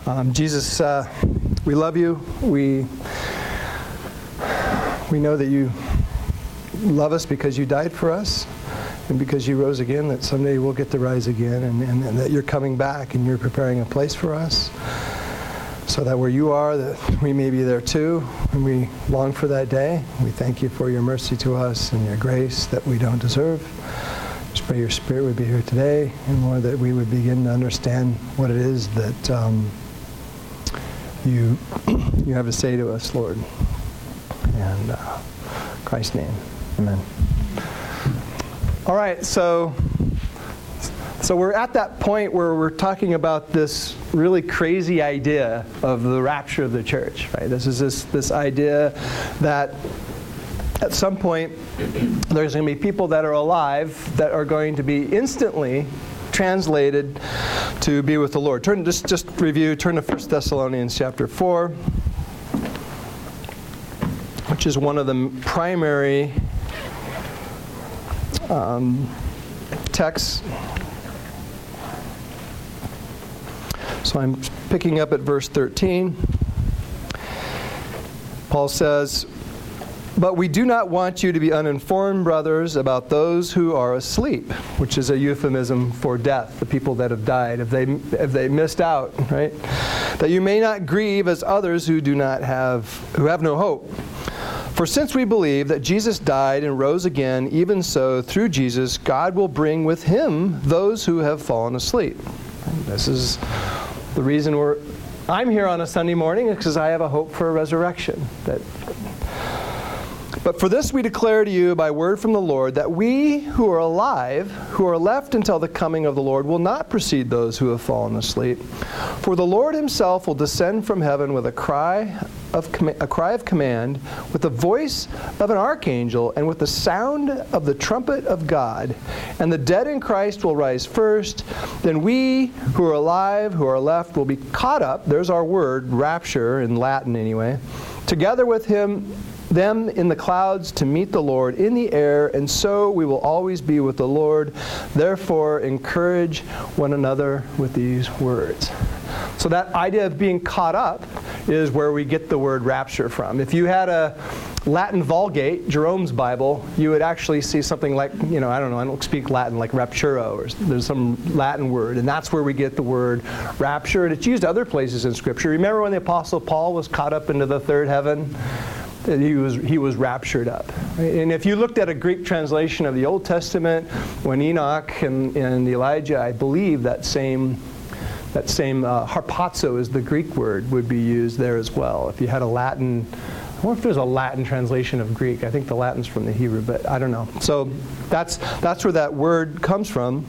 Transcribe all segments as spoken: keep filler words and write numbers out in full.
Um, Jesus, uh, we love you. We we know that you love us because you died for us and because you rose again, that someday we'll get to rise again, and, and, and that you're coming back and you're preparing a place for us so that where you are, that we may be there too, and we long for that day. We thank you for your mercy to us and your grace that we don't deserve. Just pray your Spirit would be here today, and Lord, that we would begin to understand what it is that um, you you have to say to us, Lord. And uh, in Christ's name, amen. All right, so so we're at that point where we're talking about this really crazy idea of the rapture of the church, right? This is this this idea that at some point there's going to be people that are alive that are going to be instantly translated to be with the Lord. Turn just just review. Turn to First Thessalonians chapter four, which is one of the primary um, texts. So I'm picking up at verse thirteen. Paul says, "But we do not want you to be uninformed, brothers, about those who are asleep," which is a euphemism for death, the people that have died, if they if they missed out, right? "That you may not grieve as others who do not have who have no hope. For since we believe that Jesus died and rose again, even so through Jesus God will bring with him those who have fallen asleep." This is the reason we're I'm here on a Sunday morning, because I have a hope for a resurrection. That But for this we declare to you by word from the Lord, that we who are alive, who are left until the coming of the Lord, will not precede those who have fallen asleep. For the Lord himself will descend from heaven with a cry of com- a cry of command, with the voice of an archangel, and with the sound of the trumpet of God. And the dead in Christ will rise first. Then we who are alive, who are left, will be caught up. There's our word, rapture, in Latin anyway. Together with him them in the clouds to meet the Lord in the air, and so we will always be with the Lord. Therefore, encourage one another with these words. So that idea of being caught up is where we get the word rapture from. If you had a Latin Vulgate, Jerome's Bible, you would actually see something like, you know, I don't know, I don't speak Latin, like rapturo, or there's some Latin word, and that's where we get the word rapture. And it's used other places in Scripture. Remember when the Apostle Paul was caught up into the third heaven? He was he was raptured up. And if you looked at a Greek translation of the Old Testament, when Enoch and, and Elijah, I believe that same that same uh, harpazo is the Greek word, would be used there as well. If you had a Latin, I wonder if there's a Latin translation of Greek. I think the Latin's from the Hebrew, but I don't know. So that's that's where that word comes from.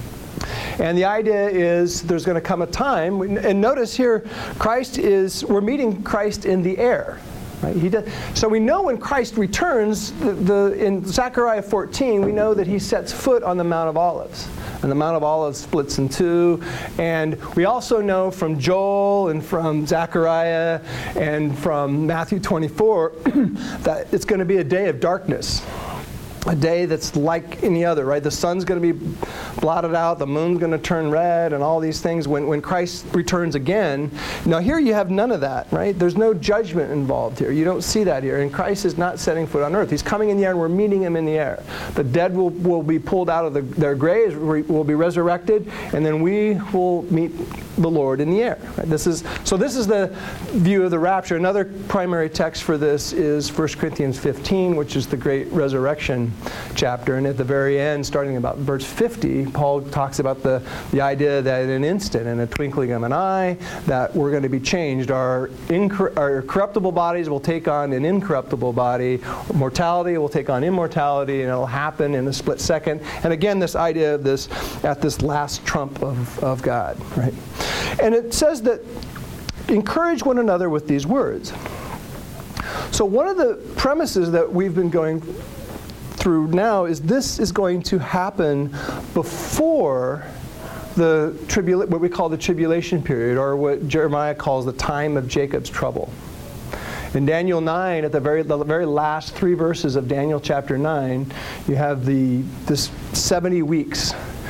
And the idea is there's going to come a time, and notice here, Christ is, we're meeting Christ in the air. Right? He does. So we know when Christ returns, the, the, in Zechariah fourteen, we know that he sets foot on the Mount of Olives. And the Mount of Olives splits in two. And we also know from Joel and from Zechariah and from Matthew twenty-four that it's going to be a day of darkness. A day that's like any other, right? The sun's going to be blotted out, the moon's going to turn red, and all these things when, when Christ returns again. Now here you have none of that, right? There's no judgment involved here. You don't see that here. And Christ is not setting foot on earth. He's coming in the air, and we're meeting him in the air. The dead will, will be pulled out of the, their graves, will be resurrected, and then we will meet the Lord in the air. Right? This is so this is the view of the rapture. Another primary text for this is First Corinthians fifteen, which is the great resurrection chapter. And at the very end, starting about verse fifty, Paul talks about the, the idea that in an instant, in a twinkling of an eye, that we're going to be changed. Our, incor- our corruptible bodies will take on an incorruptible body. Mortality will take on immortality, and it'll happen in a split second. And again, this idea of this, at this last trump of, of God, right? And it says that encourage one another with these words. So one of the premises that we've been going through now is this is going to happen before the tribula- what we call the tribulation period, or what Jeremiah calls the time of Jacob's trouble. In Daniel nine, at the very the very last three verses of Daniel chapter nine, you have the this seventy weeks.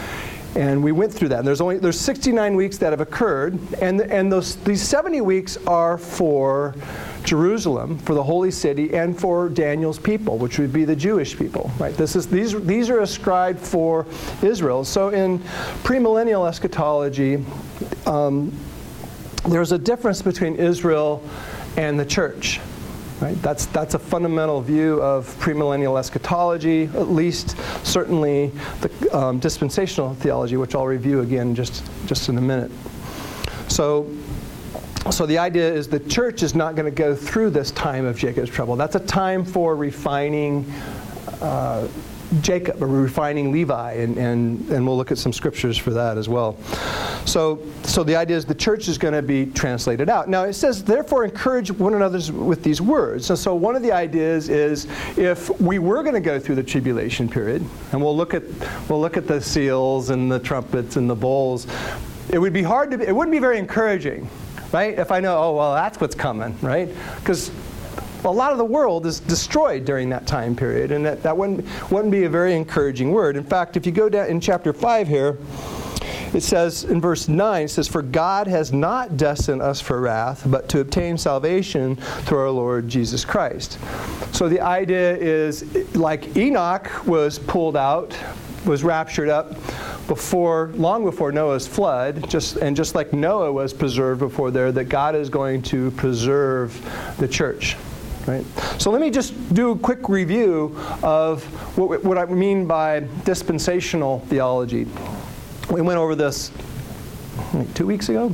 And we went through that. And there's only there's sixty-nine weeks that have occurred, and and those these seventy weeks are for Jerusalem, for the holy city, and for Daniel's people, which would be the Jewish people. Right? This is these these are ascribed for Israel. So in premillennial eschatology, um, there's a difference between Israel and the church. Right? That's that's a fundamental view of premillennial eschatology, at least certainly the um, dispensational theology, which I'll review again just just in a minute. So, so the idea is the church is not going to go through this time of Jacob's trouble. That's a time for refining uh, Jacob, or refining Levi, and, and, and we'll look at some scriptures for that as well. So, so the idea is the church is going to be translated out. Now it says, therefore encourage one another with these words. And so one of the ideas is, if we were going to go through the tribulation period, and we'll look at we'll look at the seals and the trumpets and the bowls, it would be hard to, it wouldn't be very encouraging, right? If I know, oh well, that's what's coming, right? Because a lot of the world is destroyed during that time period, and that, that wouldn't, wouldn't be a very encouraging word. In fact, if you go down in chapter five here, it says in verse nine, it says, for God has not destined us for wrath, but to obtain salvation through our Lord Jesus Christ. So the idea is, like Enoch was pulled out, was raptured up before, long before Noah's flood, just and just like Noah was preserved before there, that God is going to preserve the church. Right? So let me just do a quick review of what, what I mean by dispensational theology. We went over this like two weeks ago.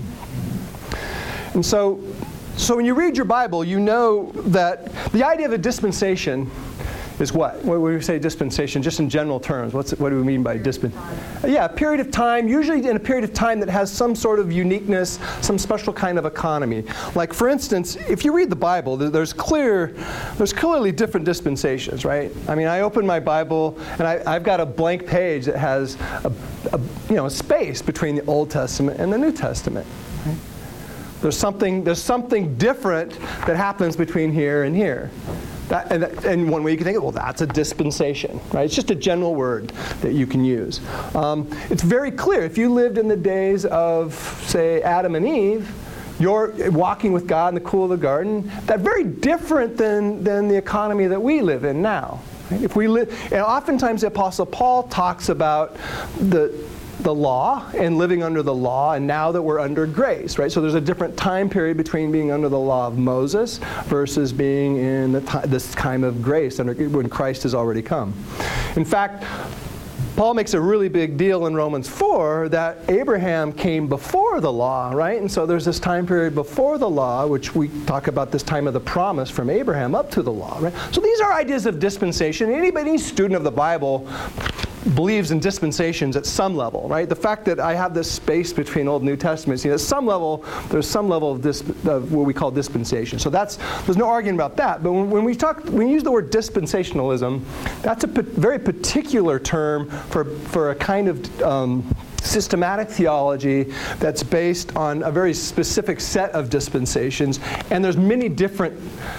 And so, so when you read your Bible, you know that the idea of a dispensation is what? What would we say dispensation, just in general terms? What's it, what do we mean by dispensation? Yeah, a period of time, usually in a period of time that has some sort of uniqueness, some special kind of economy. Like, for instance, if you read the Bible, there's clear, there's clearly different dispensations, right? I mean, I open my Bible, and I, I've got a blank page that has a, a, you know, a space between the Old Testament and the New Testament. Right? There's something, there's something different that happens between here and here. That, and, and one way you can think of, well, that's a dispensation, right? It's just a general word that you can use. Um, it's very clear. If you lived in the days of, say, Adam and Eve, you're walking with God in the cool of the garden. That's very different than, than the economy that we live in now. Right? If we live, and oftentimes the Apostle Paul talks about the the law and living under the law, and now that we're under grace, right? So there's a different time period between being under the law of Moses versus being in the t- this time of grace under, when Christ has already come. In fact, Paul makes a really big deal in Romans four that Abraham came before the law, right? And so there's this time period before the law, which we talk about this time of the promise from Abraham up to the law, right? So these are ideas of dispensation. Anybody, any student of the Bible believes in dispensations at some level, right? The fact that I have this space between Old and New Testaments, you know, at some level, there's some level of, dis, of what we call dispensation. So that's, there's no arguing about that. But when, when we talk, when we use the word dispensationalism, that's a p- very particular term for, for a kind of um, systematic theology that's based on a very specific set of dispensations. And there's many different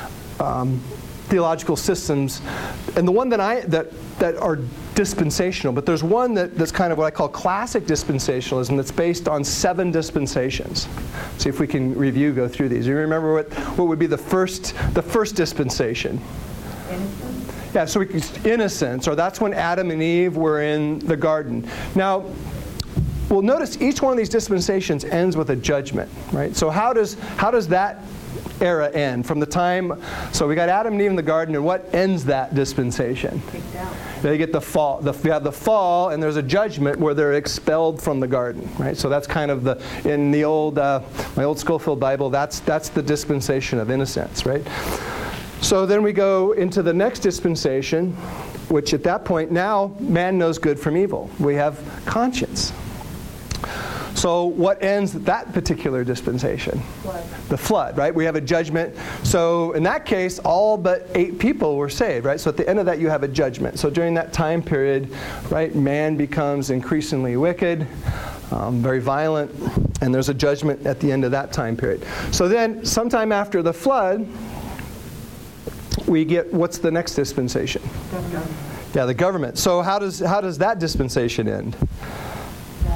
um, theological systems, and the one that I that that are dispensational, but there's one that, that's kind of what I call classic dispensationalism that's based on seven dispensations. See if we can review, go through these. You remember what, what would be the first the first dispensation? Innocence. Yeah, so we, innocence, or that's when Adam and Eve were in the garden. Now, well, notice each one of these dispensations ends with a judgment, right? So how does how does that era end? From the time, so we got Adam and Eve in the garden, and what ends that dispensation? Kicked out. They get the fall. The, we have the fall, and there's a judgment where they're expelled from the garden, right? So that's kind of the, in the old, uh, my old Schofield Bible, that's that's the dispensation of innocence, right? So then we go into the next dispensation, which at that point, now man knows good from evil. We have conscience. So what ends that particular dispensation? Flood. The flood, right? We have a judgment. So in that case, all but eight people were saved, right? So at the end of that, you have a judgment. So during that time period, right, man becomes increasingly wicked, um, very violent, and there's a judgment at the end of that time period. So then, sometime after the flood, we get, what's the next dispensation? Government. Yeah, the government. So how does how does that dispensation end?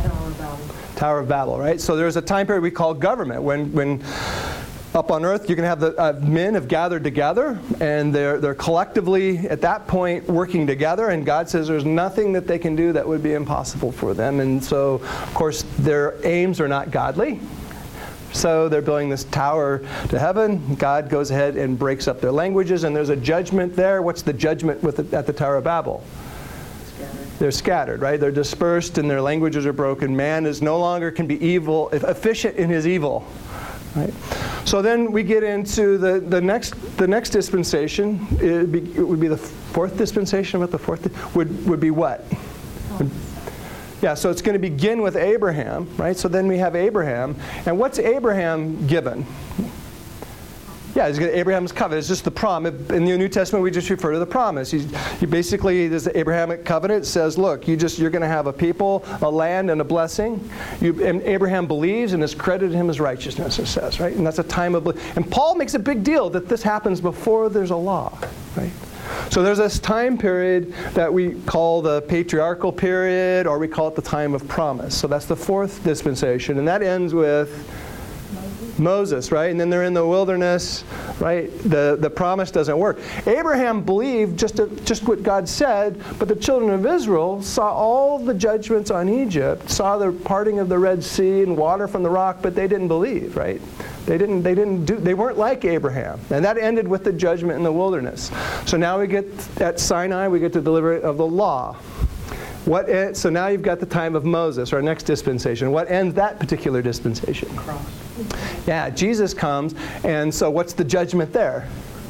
Tower of Babel, right? So there's a time period we call government, when when up on earth, you're going to have the uh, men have gathered together, and they're they're collectively at that point working together. And God says there's nothing that they can do that would be impossible for them. And so, of course, their aims are not godly. So they're building this tower to heaven. God goes ahead and breaks up their languages, and there's a judgment there. What's the judgment with the, at the Tower of Babel? Scattered. They're scattered, right? They're dispersed, and their languages are broken. Man is no longer can be evil, efficient in his evil. Right? So then we get into the, the next the next dispensation. It would, be, it would be the fourth dispensation. What the fourth would would be what? Would, yeah. So it's going to begin with Abraham, right? So then we have Abraham, and what's Abraham given? Yeah, he's got Abraham's covenant. It's just the promise. In the New Testament, we just refer to the promise. You, you basically, this Abrahamic covenant says, look, you just you're going to have a people, a land, and a blessing. You, and Abraham believes and is credited him as righteousness, it says, right? And that's a time of. And Paul makes a big deal that this happens before there's a law, right? So there's this time period that we call the patriarchal period, or we call it the time of promise. So that's the fourth dispensation, and that ends with Moses, right? And then they're in the wilderness, right? The the promise doesn't work. Abraham believed just to, just what God said, but the children of Israel saw all the judgments on Egypt, saw the parting of the Red Sea and water from the rock, but they didn't believe, right? They didn't they didn't do they weren't like Abraham. And that ended with the judgment in the wilderness. So now we get at Sinai, we get to deliver of the law. What en- so now you've got the time of Moses, our next dispensation. What ends that particular dispensation? Cross. Yeah, Jesus comes, and so what's the judgment there?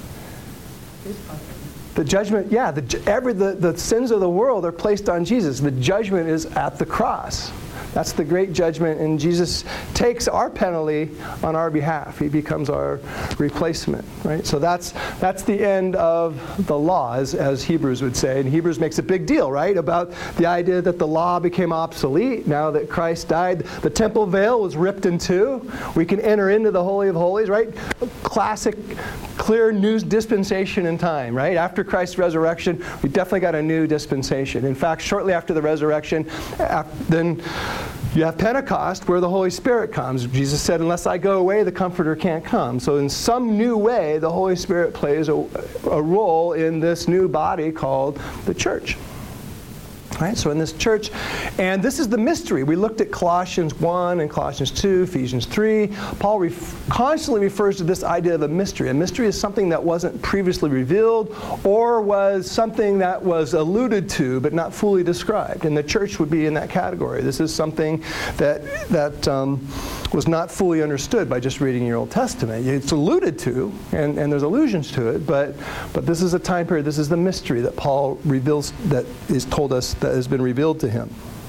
The judgment, yeah, the, every, the, the sins of the world are placed on Jesus. The judgment is at the cross. That's the great judgment, and Jesus takes our penalty on our behalf. He becomes our replacement, right? So that's that's the end of the law, as, as Hebrews would say. And Hebrews makes a big deal, right, about the idea that the law became obsolete now that Christ died. The temple veil was ripped in two. We can enter into the Holy of Holies, right? Classic, clear new dispensation in time, right? After Christ's resurrection, we definitely got a new dispensation. In fact, shortly after the resurrection, then you have Pentecost, where the Holy Spirit comes. Jesus said, unless I go away, the Comforter can't come. So in some new way, the Holy Spirit plays a, a role in this new body called the church. Right? So in this church, and this is the mystery. We looked at Colossians one and Colossians two, Ephesians three. Paul ref- constantly refers to this idea of a mystery. A mystery is something that wasn't previously revealed, or was something that was alluded to but not fully described. And the church would be in that category. This is something that that um, was not fully understood by just reading your Old Testament. It's alluded to, and, and there's allusions to it, but but this is a time period. This is the mystery that Paul reveals, that is told us, that has been revealed to him.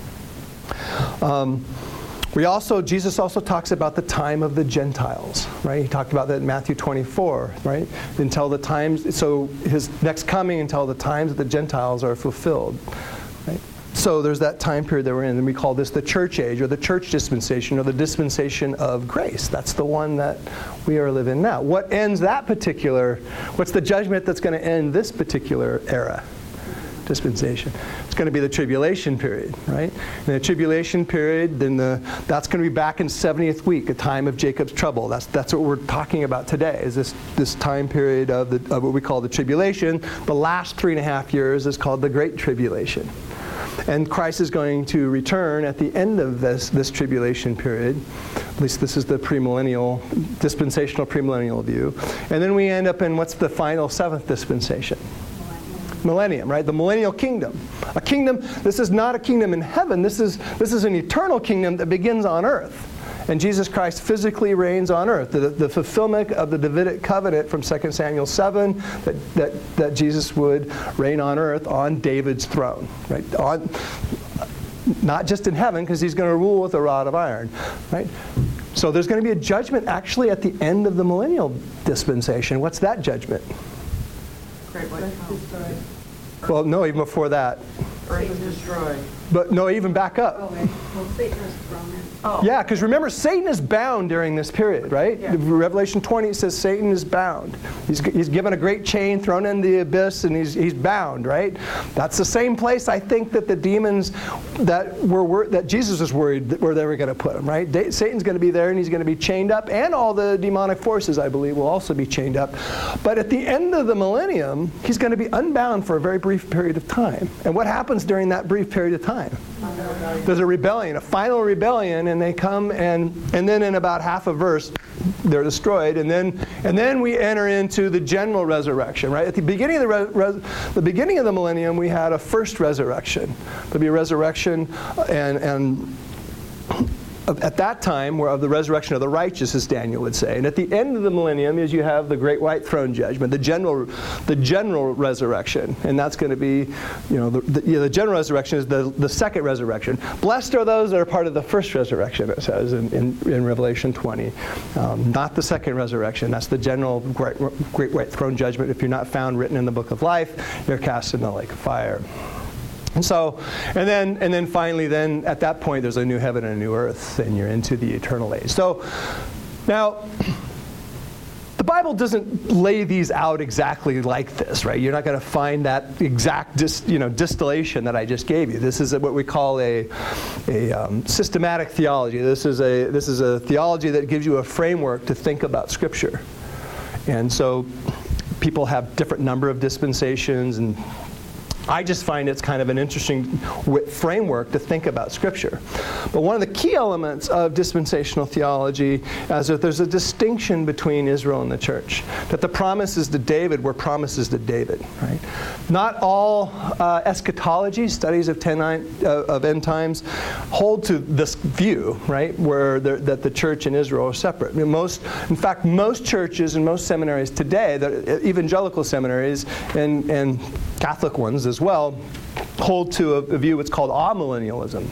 Um, we also, Jesus also talks about the time of the Gentiles, right? He talked about that in Matthew twenty-four, right? Until the times, so his next coming until the times of the Gentiles are fulfilled, right? So there's that time period that we're in, and we call this the church age, or the church dispensation, or the dispensation of grace. That's the one that we are living now. What ends that particular, what's the judgment that's going to end this particular era? Dispensation. It's going to be the tribulation period, right? In the tribulation period, then the that's going to be back in seventieth week, a time of Jacob's trouble. That's that's what we're talking about today. Is this this time period of the of what we call the tribulation? The last three and a half years is called the Great Tribulation, and Christ is going to return at the end of this this tribulation period. At least this is the premillennial, dispensational premillennial view, and then we end up in what's the final seventh dispensation? Millennium, right? The millennial kingdom. A kingdom, this is not a kingdom in heaven. This is this is an eternal kingdom that begins on earth. And Jesus Christ physically reigns on earth. The, the fulfillment of the Davidic covenant from Second Samuel seven, that, that, that Jesus would reign on earth on David's throne, right? On, not just in heaven, because he's going to rule with a rod of iron, right? So there's going to be a judgment actually at the end of the millennial dispensation. What's that judgment? Great white throne. Well, no, even before that. Earth is destroyed. But no, even back up. Oh, wait. Well, Satan is thrown in. Oh. Yeah, because remember, Satan is bound during this period, right? Yeah. Revelation twenty says Satan is bound. He's, he's given a great chain, thrown in the abyss, and he's, he's bound, right? That's the same place I think that the demons that were, were that Jesus was worried that where they were going to put him, right? Da- Satan's going to be there, and he's going to be chained up, and all the demonic forces, I believe, will also be chained up. But at the end of the millennium, he's going to be unbound for a very brief period of time. And what happens during that brief period of time? There's a rebellion, a final rebellion, and they come and and then in about half a verse, they're destroyed, and then and then we enter into the general resurrection. Right at the beginning of the re- res, the beginning of the millennium, we had a first resurrection. There'll be a resurrection, and and. At that time, where of the resurrection of the righteous, as Daniel would say. And at the end of the millennium is you have the great white throne judgment, the general, the general resurrection. And that's going to be, you know, the, the, you know, the general resurrection is the, the second resurrection. Blessed are those that are part of the first resurrection, it says in, in, in Revelation twenty. Um, not the second resurrection. That's the general great, great white throne judgment. If you're not found written in the book of life, you're cast in the lake of fire. And so, and then, and then finally, then at that point, there's a new heaven and a new earth, and you're into the eternal age. So, now, the Bible doesn't lay these out exactly like this, right? You're not going to find that exact, dis, you know, distillation that I just gave you. This is a, what we call a, a um, systematic theology. This is a this is a theology that gives you a framework to think about Scripture, and so people have different number of dispensations and. I just find it's kind of an interesting framework to think about Scripture. But one of the key elements of dispensational theology is that there's a distinction between Israel and the church. That the promises to David were promises to David. Right? Not all uh, eschatology, studies of, ten, uh, of end times, hold to this view, right, where that the church and Israel are separate. I mean, most, in fact, most churches and most seminaries today, the evangelical seminaries and, and Catholic ones as well, hold to a, a view what's called amillennialism.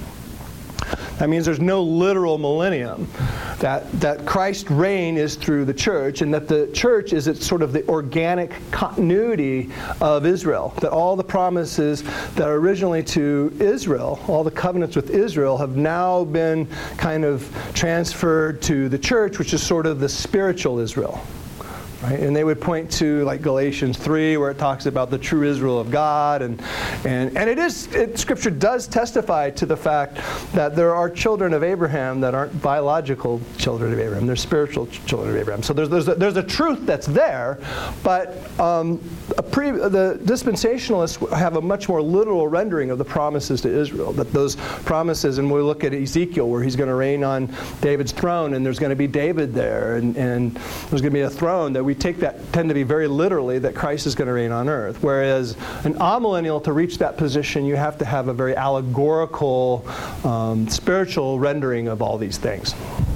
That means there's no literal millennium. That that Christ's reign is through the church, and that the church is it's sort of the organic continuity of Israel. That all the promises that are originally to Israel, all the covenants with Israel, have now been kind of transferred to the church, which is sort of the spiritual Israel. Right? And they would point to like Galatians three, where it talks about the true Israel of God, and and and it is it, Scripture does testify to the fact that there are children of Abraham that aren't biological children of Abraham; they're spiritual ch- children of Abraham. So there's there's a, there's a truth that's there, but um, a pre, the dispensationalists have a much more literal rendering of the promises to Israel. That those promises, and we look at Ezekiel, where he's going to reign on David's throne, and there's going to be David there, and and there's going to be a throne that we take that tend to be very literally that Christ is going to reign on earth. Whereas an amillennial, to reach that position, you have to have a very allegorical, um, spiritual rendering of all these things.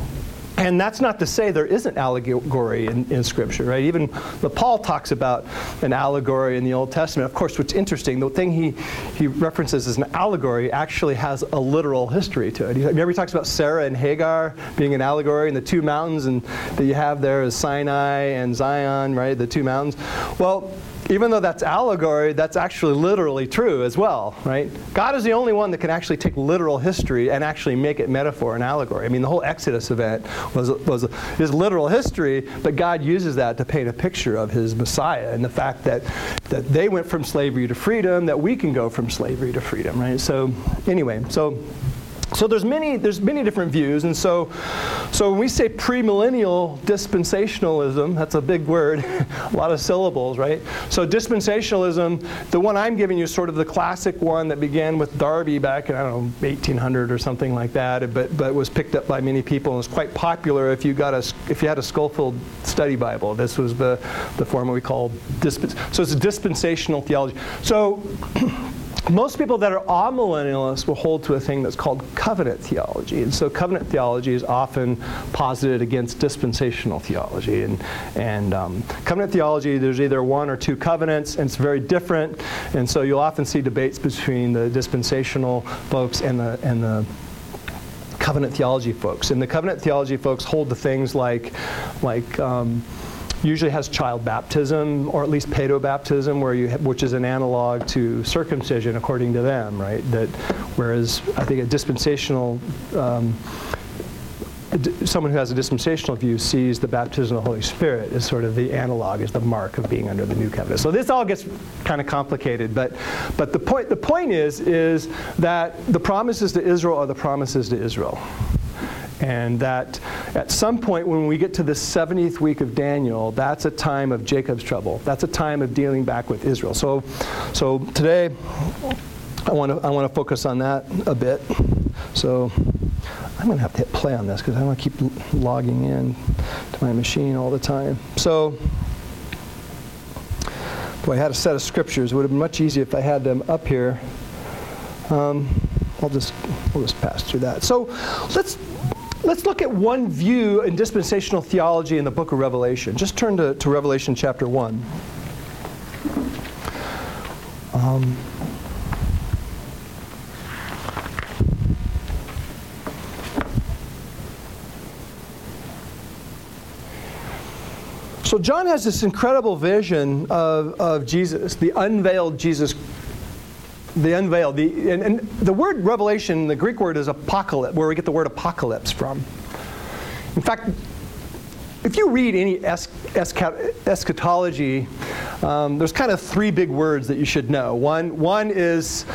And that's not to say there isn't allegory in, in Scripture, right? Even the Paul talks about an allegory in the Old Testament. Of course, what's interesting, the thing he, he references as an allegory actually has a literal history to it. Remember he talks about Sarah and Hagar being an allegory, and the two mountains and that you have there is Sinai and Zion, right? The two mountains. Well, even though that's allegory, that's actually literally true as well, right? God is the only one that can actually take literal history and actually make it metaphor and allegory. I mean, the whole Exodus event was was is literal history, but God uses that to paint a picture of His Messiah and the fact that that they went from slavery to freedom, that we can go from slavery to freedom, right? So anyway, so. So there's many there's many different views, and so so when we say premillennial dispensationalism, that's a big word, a lot of syllables, right? So dispensationalism, the one I'm giving you is sort of the classic one that began with Darby back in, I don't know, eighteen hundred or something like that, but but was picked up by many people and was quite popular if you got a if you had a Schofield Study Bible. This was the the form we call dispens. So it's a dispensational theology. So. Most people that are amillennialists will hold to a thing that's called covenant theology. And so covenant theology is often posited against dispensational theology. And, and um, covenant theology, there's either one or two covenants, and it's very different. And so you'll often see debates between the dispensational folks and the and the covenant theology folks. And the covenant theology folks hold to things like, like um, usually has child baptism, or at least paedobaptism, where you ha- which is an analog to circumcision according to them, right? That whereas I think a dispensational um, someone who has a dispensational view sees the baptism of the Holy Spirit as sort of the analog, as the mark of being under the new covenant. So this all gets kind of complicated, but but the point the point is is that the promises to Israel are the promises to Israel. And that at some point when we get to the seventieth week of Daniel, that's a time of Jacob's trouble. That's a time of dealing back with Israel. So so today I want to I want to focus on that a bit. So I'm going to have to hit play on this because I want to keep logging in to my machine all the time. So, boy, I had a set of scriptures. It would have been much easier if I had them up here. Um, I'll just we'll just pass through that. So, let's let's look at one view in dispensational theology in the book of Revelation. Just turn to, to Revelation chapter one. Um, So John has this incredible vision of, of Jesus, the unveiled Jesus, the unveiled. The, and, and the word revelation, the Greek word is apocalypse, where we get the word apocalypse from. In fact, if you read any es, escha, eschatology, um, there's kind of three big words that you should know. One, one is,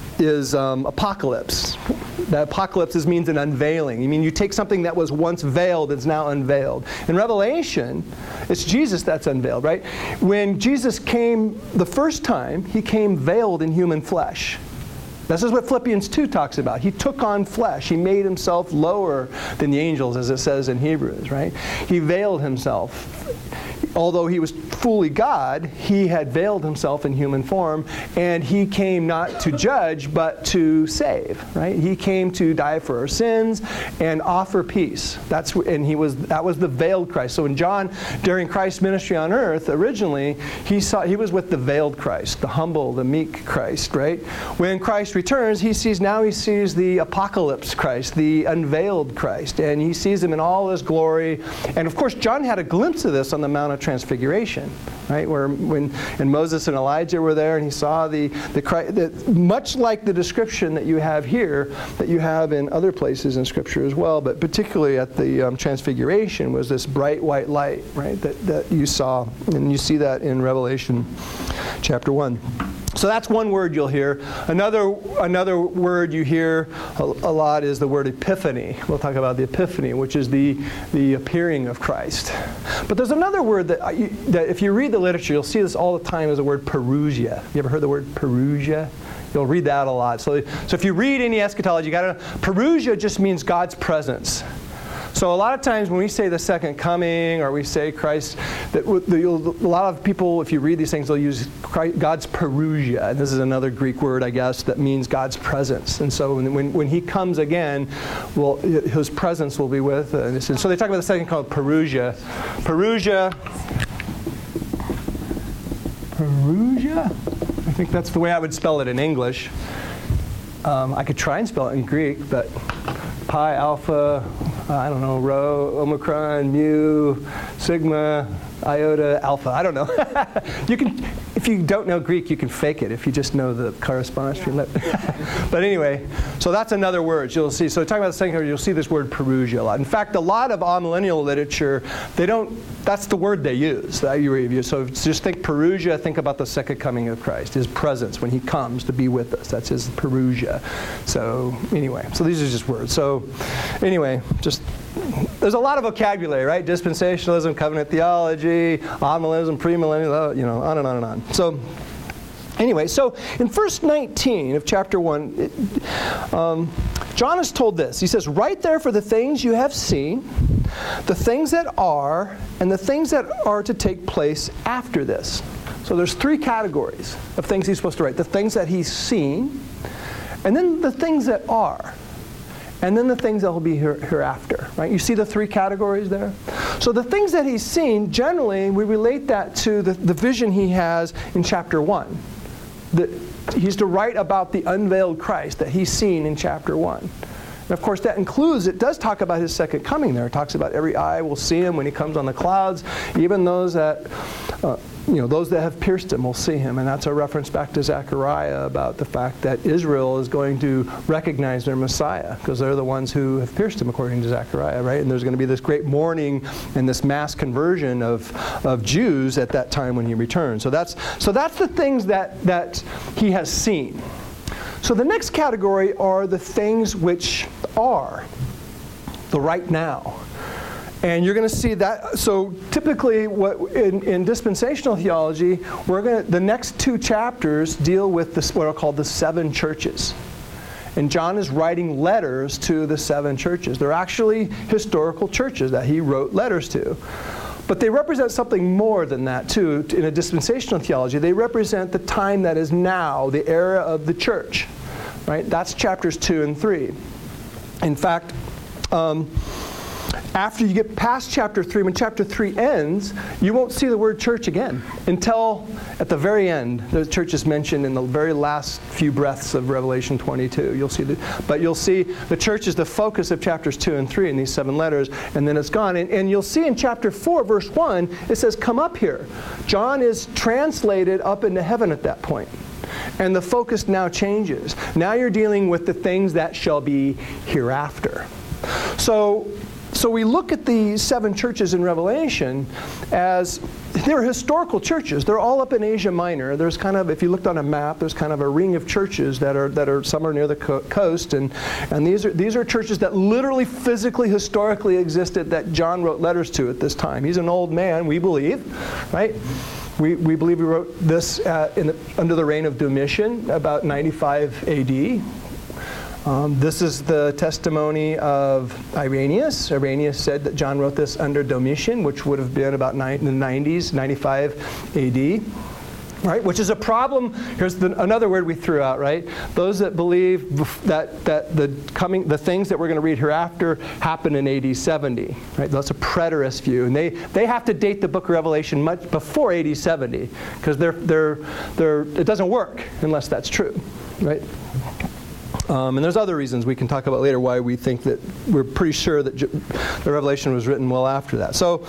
is um, apocalypse. That apocalypse is, means an unveiling. I mean, you take something that was once veiled, it's now unveiled. In Revelation, it's Jesus that's unveiled, right? When Jesus came the first time, he came veiled in human flesh. This is what Philippians two talks about. He took on flesh. He made himself lower than the angels, as it says in Hebrews, right? He veiled himself. Although he was fully God, he had veiled himself in human form, and he came not to judge, but to save, right? He came to die for our sins and offer peace. That's and he was that was the veiled Christ. So when John, during Christ's ministry on earth, originally he saw he was with the veiled Christ, the humble, the meek Christ, right? When Christ returns, he sees now he sees the apocalypse Christ, the unveiled Christ, and he sees him in all his glory. And of course, John had a glimpse of this on the Mount of Transfiguration, right? Where when and Moses and Elijah were there, and he saw the the, Christ, the much like the description that you have here, that you have in other places in Scripture as well, but particularly at the um, Transfiguration was this bright white light, right? That that you saw, and you see that in Revelation chapter one. So that's one word you'll hear. Another another word you hear a, a lot is the word epiphany. We'll talk about the epiphany, which is the the appearing of Christ. But there's another word that, I, that if you read the literature, you'll see this all the time as the word parousia. You ever heard the word parousia? You'll read that a lot. So, so if you read any eschatology, you got to know parousia just means God's presence. So a lot of times when we say the second coming, or we say Christ, that a lot of people, if you read these things, they'll use Christ, God's parousia. And this is another Greek word, I guess, that means God's presence. And so when when, when he comes again, well, his presence will be with us. And so they talk about the second called parousia. Parousia. Parousia? I think that's the way I would spell it in English. Um, I could try and spell it in Greek, but pi, alpha, uh, I don't know, rho, omicron, mu, sigma, iota, alpha. I don't know. You can, if you don't know Greek, you can fake it if you just know the correspondence. Yeah. But anyway, so that's another word you'll see. So talking about the second word, you'll see this word parousia a lot. In fact, a lot of amillennial literature, they don't. That's the word they use. That you review. So just think parousia. Think about the second coming of Christ, his presence when he comes to be with us. That's his parousia. So anyway, so these are just words. So anyway, just. There's a lot of vocabulary, right? Dispensationalism, covenant theology, amillennialism, premillennial, you know, on and on and on. So, anyway, so in verse nineteen of chapter one, it, um, John is told this. He says, "Write therefore the things you have seen, the things that are, and the things that are to take place after this." So there's three categories of things he's supposed to write. The things that he's seen, and then the things that are. And then the things that will be here, hereafter, right? You see the three categories there? So the things that he's seen, generally, we relate that to the, the vision he has in chapter one. The, he's to write about the unveiled Christ that he's seen in chapter one. And of course, that includes, it does talk about his second coming there. It talks about every eye will see him when he comes on the clouds. Even those that, uh, you know, those that have pierced him will see him. And that's a reference back to Zechariah about the fact that Israel is going to recognize their Messiah because they're the ones who have pierced him, according to Zechariah, right? And there's going to be this great mourning and this mass conversion of, of Jews at that time when he returns. So that's, so that's the things that, that he has seen. So the next category are the things which are, the right now. And you're going to see that. So typically, what in, in dispensational theology, we're going to, the next two chapters deal with this, what are called the seven churches. And John is writing letters to the seven churches. They're actually historical churches that he wrote letters to. But they represent something more than that, too. In a dispensational theology, they represent the time that is now, the era of the church. Right? That's chapters two and three. In fact, um, after you get past chapter three, when chapter three ends, you won't see the word church again until at the very end. The church is mentioned in the very last few breaths of Revelation twenty-two. You'll see the, but you'll see the church is the focus of chapters two and three in these seven letters, and then it's gone. And, and you'll see in chapter four, verse one, it says, "Come up here." John is translated up into heaven at that point. And the focus now changes. Now you're dealing with the things that shall be hereafter. So, so we look at the seven churches in Revelation as they're historical churches. They're all up in Asia Minor. There's kind of, if you looked on a map, there's kind of a ring of churches that are that are somewhere near the co- coast, and and these are these are churches that literally, physically, historically existed that John wrote letters to at this time. He's an old man, we believe, right? We, we believe he wrote this uh, in the, under the reign of Domitian, about ninety-five A D. Um, this is the testimony of Irenaeus. Irenaeus said that John wrote this under Domitian, which would have been about nine, in the nineties, ninety-five A D. Right, which is a problem. Here's the, another word we threw out. Right, those that believe that that the coming, the things that we're going to read hereafter happen in A D seventy. Right, that's a preterist view, and they they have to date the Book of Revelation much before A D seventy because they're they're they're it doesn't work unless that's true. Right. Um, and there's other reasons we can talk about later why we think that we're pretty sure that the Revelation was written well after that. So.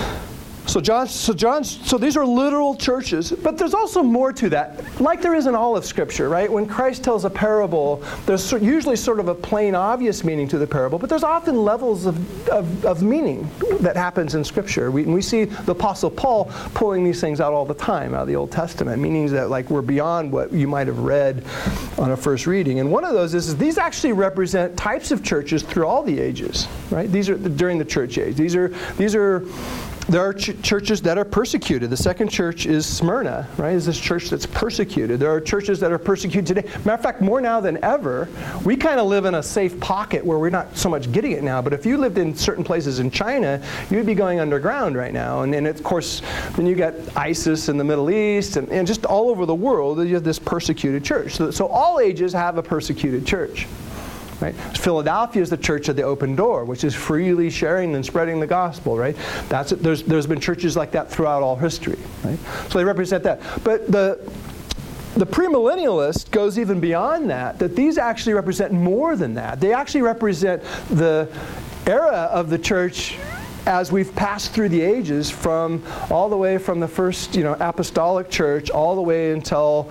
So John, so John, so these are literal churches, but there's also more to that, like there is in all of Scripture, right? When Christ tells a parable, there's usually sort of a plain, obvious meaning to the parable, but there's often levels of, of, of meaning that happens in Scripture. We, and we see the Apostle Paul pulling these things out all the time out of the Old Testament, meanings that like were beyond what you might have read on a first reading. And one of those is, is these actually represent types of churches through all the ages, right? These are during the church age. These are these are. There are ch- churches that are persecuted. The second church is Smyrna, right? Is this church that's persecuted. There are churches that are persecuted today. Matter of fact, more now than ever. We kind of live in a safe pocket where we're not so much getting it now. But if you lived in certain places in China, you'd be going underground right now. And then, of course, then you got ISIS in the Middle East, and, and just all over the world, you have this persecuted church. So, so all ages have a persecuted church. Right? Philadelphia is the church of the open door, which is freely sharing and spreading the gospel. Right? That's it. There's there's been churches like that throughout all history. Right? So they represent that. But the the premillennialist goes even beyond that. That these actually represent more than that. They actually represent the era of the church as we've passed through the ages, from all the way from the first, you know, apostolic church all the way until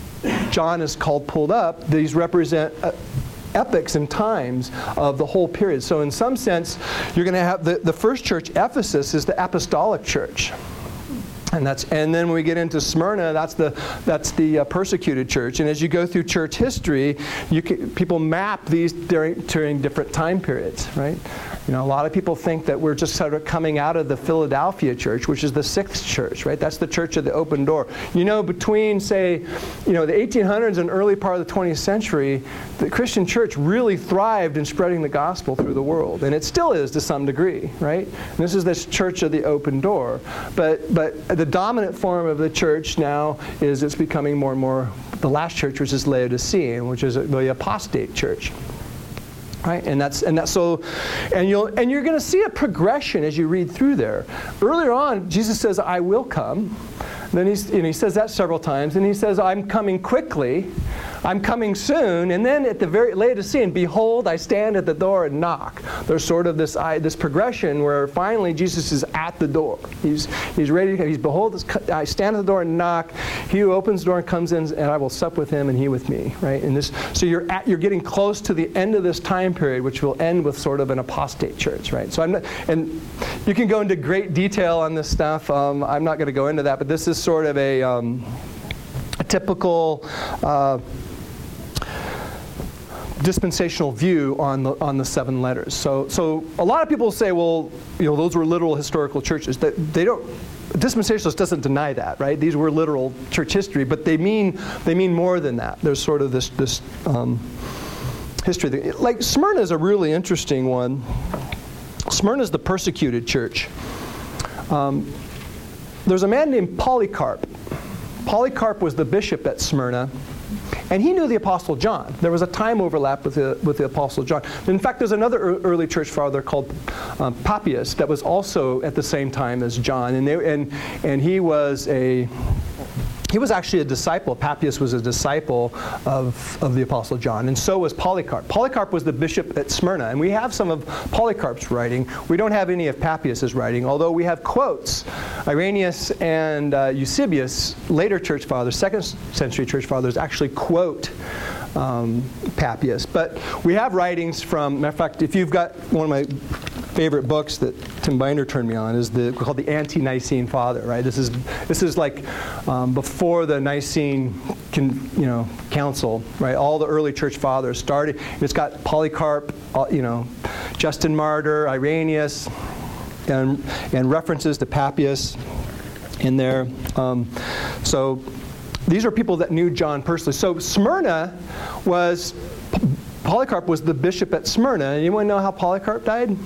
John is called pulled up. These represent Uh, epochs and times of the whole period. So in some sense, you're going to have the, the first church, Ephesus, is the apostolic church. And that's and then when we get into Smyrna, that's the that's the uh, persecuted church. And as you go through church history, you can, people map these during during different time periods, right? You know, a lot of people think that we're just sort of coming out of the Philadelphia church, which is the sixth church, right? That's the church of the open door. You know, between say, you know, the eighteen hundreds and early part of the twentieth century, the Christian church really thrived in spreading the gospel through the world, and it still is to some degree, right? And this is this church of the open door, but but the dominant form of the church now is it's becoming more and more the last church, which is Laodicean, which is the apostate church. Right? And that's and that's so and you'll and you're going to see a progression as you read through there. Earlier on, Jesus says, "I will come." Then he's and he says that several times. And he says, "I'm coming quickly." I'm coming soon. And then at the very Laodicean, behold, I stand at the door and knock. There's sort of this I, this progression where finally Jesus is at the door. He's he's ready to come. He's behold, I stand at the door and knock. He who opens the door and comes in, and I will sup with him and he with me. Right? And this, so you're at, you're getting close to the end of this time period, which will end with sort of an apostate church. Right? So I'm not, and you can go into great detail on this stuff. Um, I'm not going to go into that, but this is sort of a, um, a typical uh, dispensational view on the on the seven letters. So so a lot of people say, well, you know, those were literal historical churches. That they don't. Dispensationalist doesn't deny that, right? These were literal church history, but they mean they mean more than that. There's sort of this this um, history thing. Like Smyrna is a really interesting one. Smyrna is the persecuted church. Um, there's a man named Polycarp. Polycarp was the bishop at Smyrna. And he knew the Apostle John. There was a time overlap with the, with the Apostle John. In fact, there's another early church father called um, Papias that was also at the same time as John. And, they, and, and he was a... He was actually a disciple. Papias was a disciple of, of the Apostle John, and so was Polycarp. Polycarp was the bishop at Smyrna, and we have some of Polycarp's writing. We don't have any of Papias' writing, although we have quotes. Irenaeus and uh, Eusebius, later church fathers, second century church fathers, actually quote um, Papias. But we have writings from, matter of fact, if you've got one of my favorite books that Tim Binder turned me on is the called the Ante-Nicene Father, right? This is this is like um, before the Nicene, con, you know, Council, right? All the early church fathers started. It's got Polycarp, uh, you know, Justin Martyr, Irenaeus, and and references to Papias in there. Um, so these are people that knew John personally. So Smyrna was Polycarp was the bishop at Smyrna. Anyone know how Polycarp died?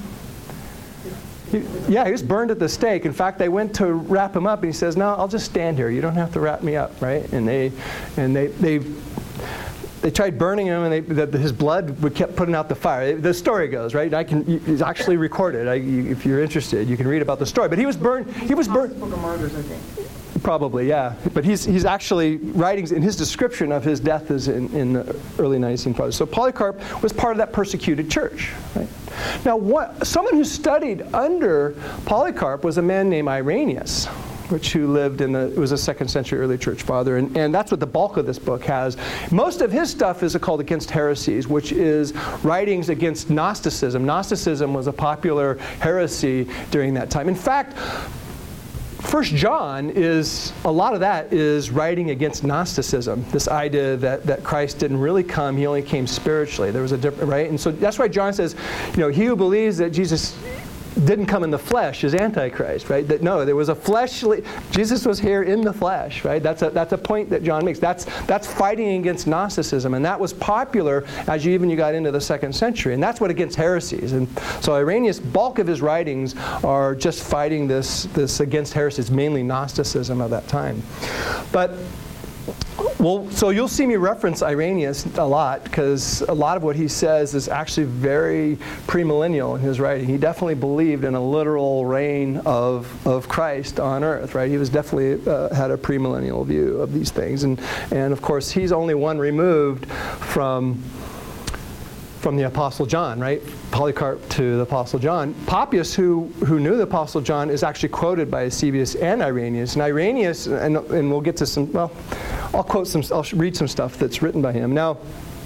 He, yeah, he was burned at the stake. In fact, they went to wrap him up, and he says, "No, I'll just stand here. You don't have to wrap me up." Right? And they, and they, they, they tried burning him, and they, the, his blood would kept putting out the fire. The story goes, right? I can. It's actually recorded. I, you, if you're interested, you can read about the story. But he was burned. He was burned. Book of Martyrs, I think. Probably, yeah. But he's he's actually writings in his description of his death is in, in the early Nicene Fathers. So Polycarp was part of that persecuted church. Right? Now, what, someone who studied under Polycarp was a man named Irenaeus, which who lived in the, it was a second century early church father, and, and that's what the bulk of this book has. Most of his stuff is called Against Heresies, which is writings against Gnosticism. Gnosticism was a popular heresy during that time. In fact, First John is, a lot of that is writing against Gnosticism, this idea that, that Christ didn't really come, he only came spiritually. There was a different, right? And so that's why John says, you know, he who believes that Jesus didn't come in the flesh is Antichrist, right? That no, there was a fleshly, Jesus was here in the flesh, right? That's a, that's a point that John makes. That's, that's fighting against Gnosticism, and that was popular as you even you got into the second century, and that's what against heresies. And so Irenaeus, bulk of his writings are just fighting this, this against heresies, mainly Gnosticism of that time. But well, so you'll see me reference Irenaeus a lot because a lot of what he says is actually very premillennial in his writing. He definitely believed in a literal reign of, of Christ on earth, right? He was definitely uh, had a premillennial view of these things. And, and of course, he's only one removed from from the Apostle John, right? Polycarp to the Apostle John. Papias, who, who knew the Apostle John, is actually quoted by Eusebius and Irenaeus. And Irenaeus, and, and we'll get to some, well, I'll quote some, I'll read some stuff that's written by him. Now,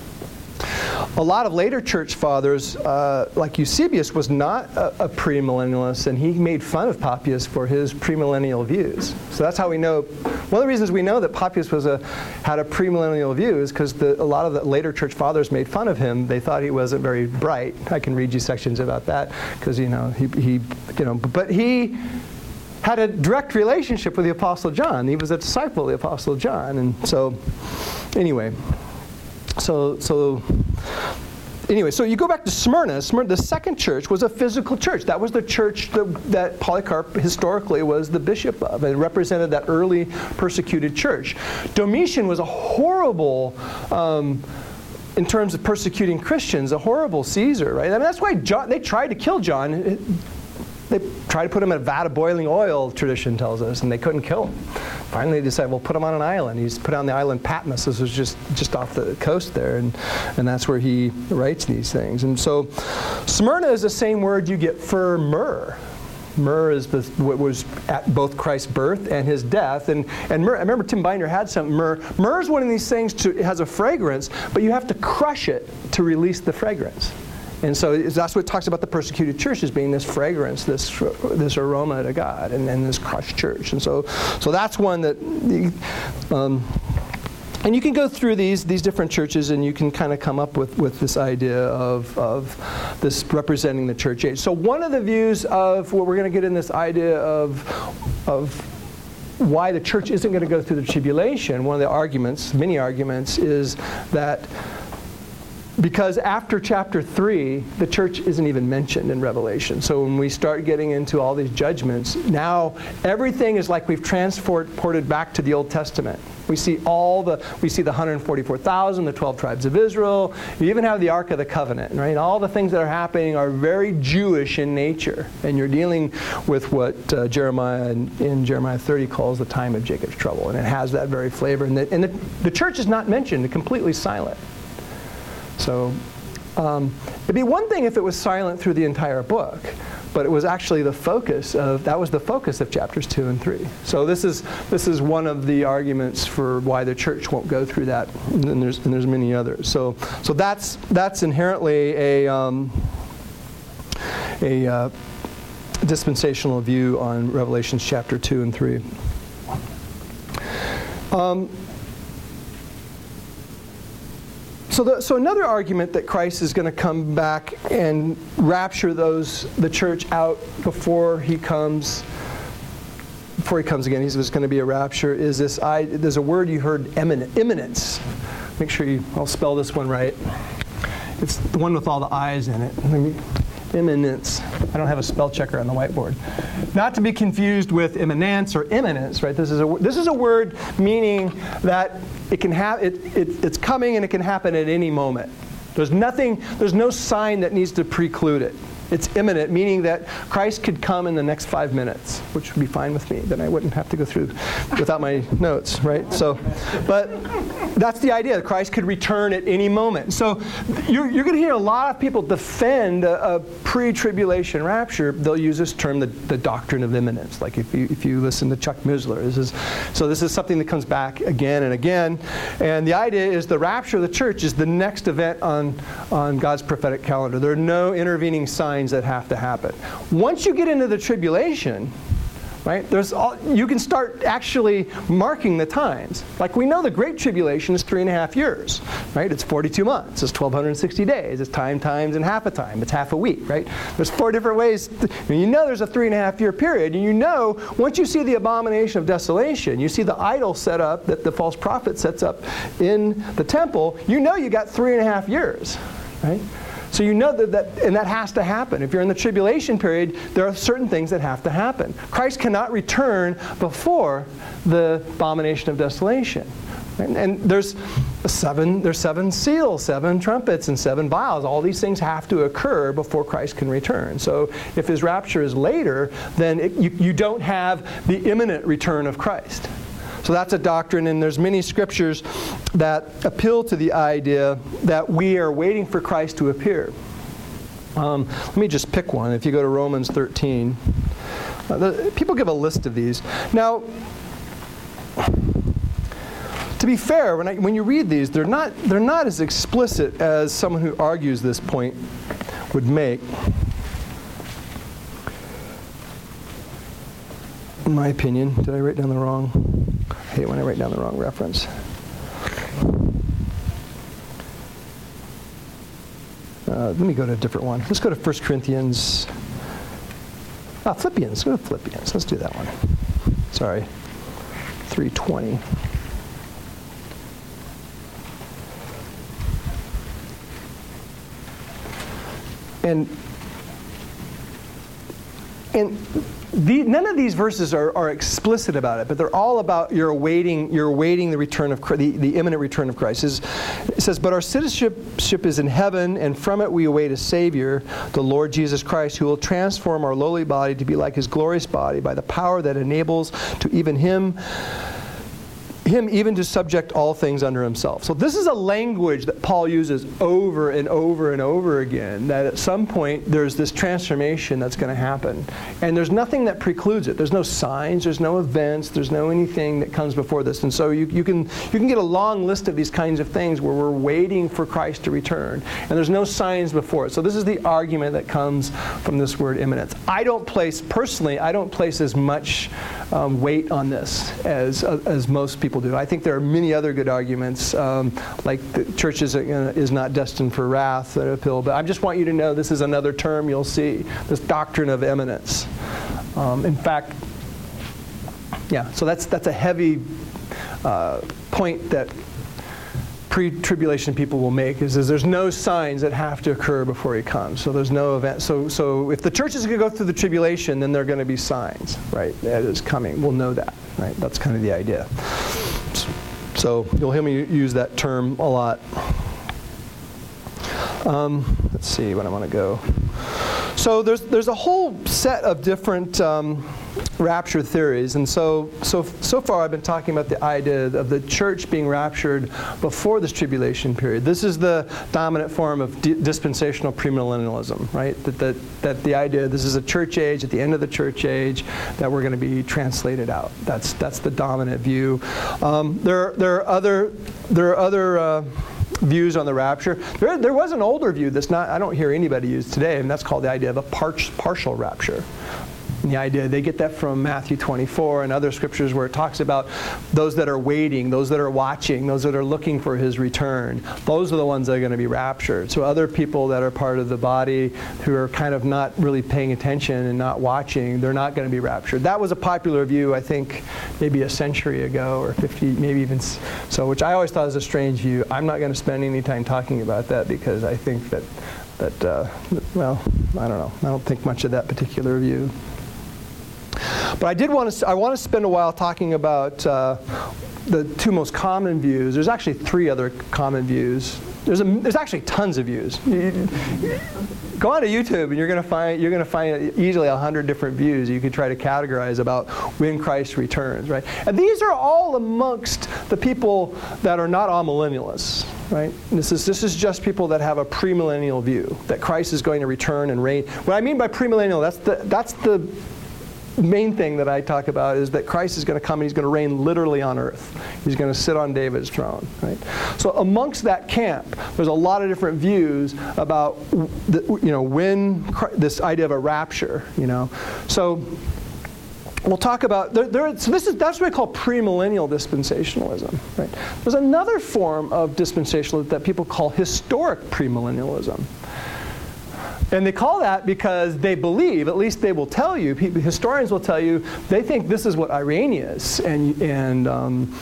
a lot of later church fathers, uh, like Eusebius, was not a, a premillennialist, and he made fun of Papias for his premillennial views. So that's how we know. One of the reasons we know that Papias was a had a premillennial view is because a lot of the later church fathers made fun of him. They thought he wasn't very bright. I can read you sections about that because you know he he you know, but he had a direct relationship with the Apostle John. He was a disciple of the Apostle John, and so anyway. So, so anyway, so you go back to Smyrna. Smyrna, the second church was a physical church. That was the church that, that Polycarp historically was the bishop of, and represented that early persecuted church. Domitian was a horrible, um, in terms of persecuting Christians, a horrible Caesar, right? I mean, that's why John, they tried to kill John. they tried to put him in a vat of boiling oil, tradition tells us, and they couldn't kill him. Finally, they decided, well, put him on an island. He's put on the island Patmos. This was just, just off the coast there, and, and that's where he writes these things. And so Smyrna is the same word you get for myrrh. Myrrh is the, what was at both Christ's birth and his death. And, and myrrh, I remember Tim Binder had some myrrh. Myrrh is one of these things, to, it has a fragrance, but you have to crush it to release the fragrance. And so that's what it talks about the persecuted church as being this fragrance, this this aroma to God, and, and this crushed church. And so so that's one that, um, and you can go through these these different churches and you can kind of come up with, with this idea of, of this representing the church age. So one of the views of what we're going to get in this idea of of why the church isn't going to go through the tribulation, one of the arguments, many arguments, is that because after chapter three, the church isn't even mentioned in Revelation. So when we start getting into all these judgments, now everything is like we've transported back to the Old Testament. We see all the, we see the one hundred forty-four thousand, the twelve tribes of Israel. You even have the Ark of the Covenant, right? All the things that are happening are very Jewish in nature. And you're dealing with what uh, Jeremiah in, in Jeremiah thirty calls the time of Jacob's trouble. And it has that very flavor. And the, and the, the church is not mentioned, it's completely silent. So um, it'd be one thing if it was silent through the entire book, but it was actually the focus of, that was the focus of chapters two and three. So this is this is one of the arguments for why the church won't go through that, and there's and there's many others. So so that's that's inherently a um, a uh, dispensational view on Revelations chapter two and three. Um, So, the, so another argument that Christ is going to come back and rapture those the church out before he comes, before he comes again, he's there's going to be a rapture. Is this? I, there's a word you heard, eminent, imminence. Make sure you. I'll spell this one right. It's the one with all the I's in it. Let me, imminence. I don't have a spell checker on the whiteboard. Not to be confused with imminence or imminence, right? This is a this is a word meaning that it can have it, it it's coming and it can happen at any moment. There's nothing. There's no sign that needs to preclude it. It's imminent, meaning that Christ could come in the next five minutes, which would be fine with me. Then I wouldn't have to go through without my notes, right? So, but that's the idea. Christ could return at any moment. So you're, you're going to hear a lot of people defend a, a pre-tribulation rapture. They'll use this term, the, the doctrine of imminence. Like if you if you listen to Chuck Missler, this is so this is something that comes back again and again. And the idea is the rapture of the church is the next event on on God's prophetic calendar. There are no intervening signs that have to happen. Once you get into the tribulation, right, there's all, you can start actually marking the times. Like we know the Great Tribulation is three and a half years, right? It's forty-two months. It's twelve sixty days. It's time times and half a time. It's half a week, right? There's four different ways. To, you know there's a three and a half year period. And you know once you see the abomination of desolation, you see the idol set up that the false prophet sets up in the temple, you know you got three and a half years, right? So you know that, that, and that has to happen. If you're in the tribulation period, there are certain things that have to happen. Christ cannot return before the abomination of desolation. And, and there's seven, there's seven seals, seven trumpets, and seven vials. All these things have to occur before Christ can return. So if his rapture is later, then it, you, you don't have the imminent return of Christ. So that's a doctrine, and there's many scriptures that appeal to the idea that we are waiting for Christ to appear. Um, let me just pick one. If you go to Romans thirteen, uh, the, people give a list of these. Now, to be fair, when, I, when you read these, they're not they're not as explicit as someone who argues this point would make. In my opinion, did I write down the wrong? I hate when I write down the wrong reference. Uh, let me go to a different one. Let's go to First Corinthians. Ah, Philippians. Go to Philippians. Let's do that one. Sorry. three twenty. And and the, none of these verses are, are explicit about it, but they're all about you're awaiting, you're awaiting the return of the, the imminent return of Christ. It says, but our citizenship is in heaven, and from it we await a Savior, the Lord Jesus Christ, who will transform our lowly body to be like His glorious body by the power that enables to even Him Him even to subject all things under Himself. So this is a language that Paul uses over and over and over again, that at some point there's this transformation that's going to happen. And there's nothing that precludes it. There's no signs, there's no events, there's no anything that comes before this. And so you, you can you can get a long list of these kinds of things where we're waiting for Christ to return. And there's no signs before it. So this is the argument that comes from this word imminence. I don't place, personally, I don't place as much um, weight on this as, uh, as most people do. I think there are many other good arguments, um, like the church is, uh, is not destined for wrath, uh, pill. But I just want you to know this is another term you'll see, this doctrine of imminence. Um, in fact, yeah, so that's that's a heavy uh, point that pre-tribulation people will make, is, is there's no signs that have to occur before He comes. So there's no event. So so if the church is going to go through the tribulation, then there are going to be signs, right? That is coming. We'll know that, right? That's kind of the idea. So you'll hear me use that term a lot. Um, let's see, when I want to go. So there's there's a whole set of different um, rapture theories, and so so so far I've been talking about the idea of the church being raptured before this tribulation period. This is the dominant form of di- dispensational premillennialism, right? That that that the idea this is a church age at the end of the church age that we're going to be translated out. That's that's the dominant view. Um, there there are other there are other. Uh, views on the rapture. There, there was an older view that's not, I don't hear anybody use today, and that's called the idea of a par- partial rapture. And the idea, they get that from Matthew twenty-four and other scriptures where it talks about those that are waiting, those that are watching, those that are looking for His return. Those are the ones that are going to be raptured. So other people that are part of the body who are kind of not really paying attention and not watching, they're not going to be raptured. That was a popular view, I think, maybe a century ago or fifty, maybe even so, which I always thought was a strange view. I'm not going to spend any time talking about that because I think that, that uh, well, I don't know. I don't think much of that particular view. But I did want to. I want to spend a while talking about uh, the two most common views. There's actually three other common views. There's a, there's actually tons of views. Go onto YouTube and you're going to find you're going to find easily a hundred different views you could try to categorize about when Christ returns, right? And these are all amongst the people that are not amillennialists, right? This is this is just people that have a premillennial view that Christ is going to return and reign. What I mean by premillennial, that's the that's the main thing that I talk about is that Christ is going to come and He's going to reign literally on earth. He's going to sit on David's throne, right? So amongst that camp, there's a lot of different views about the, you know when Christ, this idea of a rapture, you know. So we'll talk about there, there so this is that's what we call premillennial dispensationalism, right? There's another form of dispensationalism that people call historic premillennialism. And they call that because they believe, at least they will tell you, people, historians will tell you, they think this is what Irenaeus and, and um,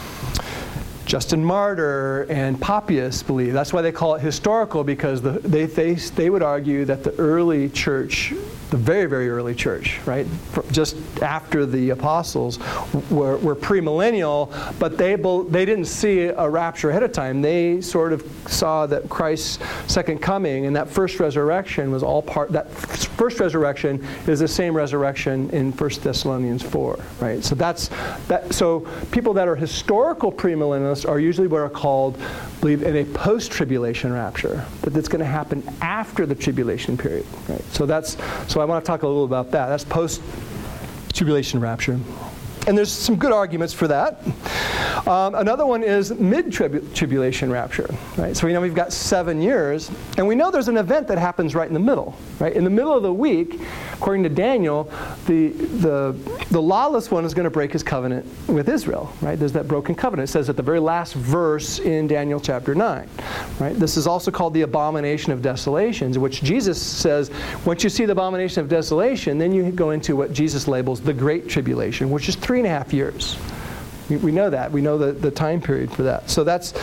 Justin Martyr and Papias believe. That's why they call it historical, because the, they, they, they would argue that the early church, the very, very early church, right, just after the apostles, were, were premillennial, but they they didn't see a rapture ahead of time. They sort of saw that Christ's second coming and that first resurrection was all part, that first resurrection is the same resurrection in First Thessalonians four, right? So that's, that. So people that are historical premillennialists are usually what are called, believe in a post-tribulation rapture, that it's going to happen after the tribulation period, right? So that's, so I want to talk a little about that. That's post-tribulation rapture. And there's some good arguments for that. Um, another one is mid-tribulation rapture, right? So we know we've got seven years, and we know there's an event that happens right in the middle, right? In the middle of the week, according to Daniel, the the the lawless one is going to break his covenant with Israel, right? There's that broken covenant. It says at the very last verse in Daniel chapter nine, right? This is also called the abomination of desolations, which Jesus says, once you see the abomination of desolation, then you go into what Jesus labels the Great Tribulation, which is three and a half years. We know that. We know the, the time period for that. So that's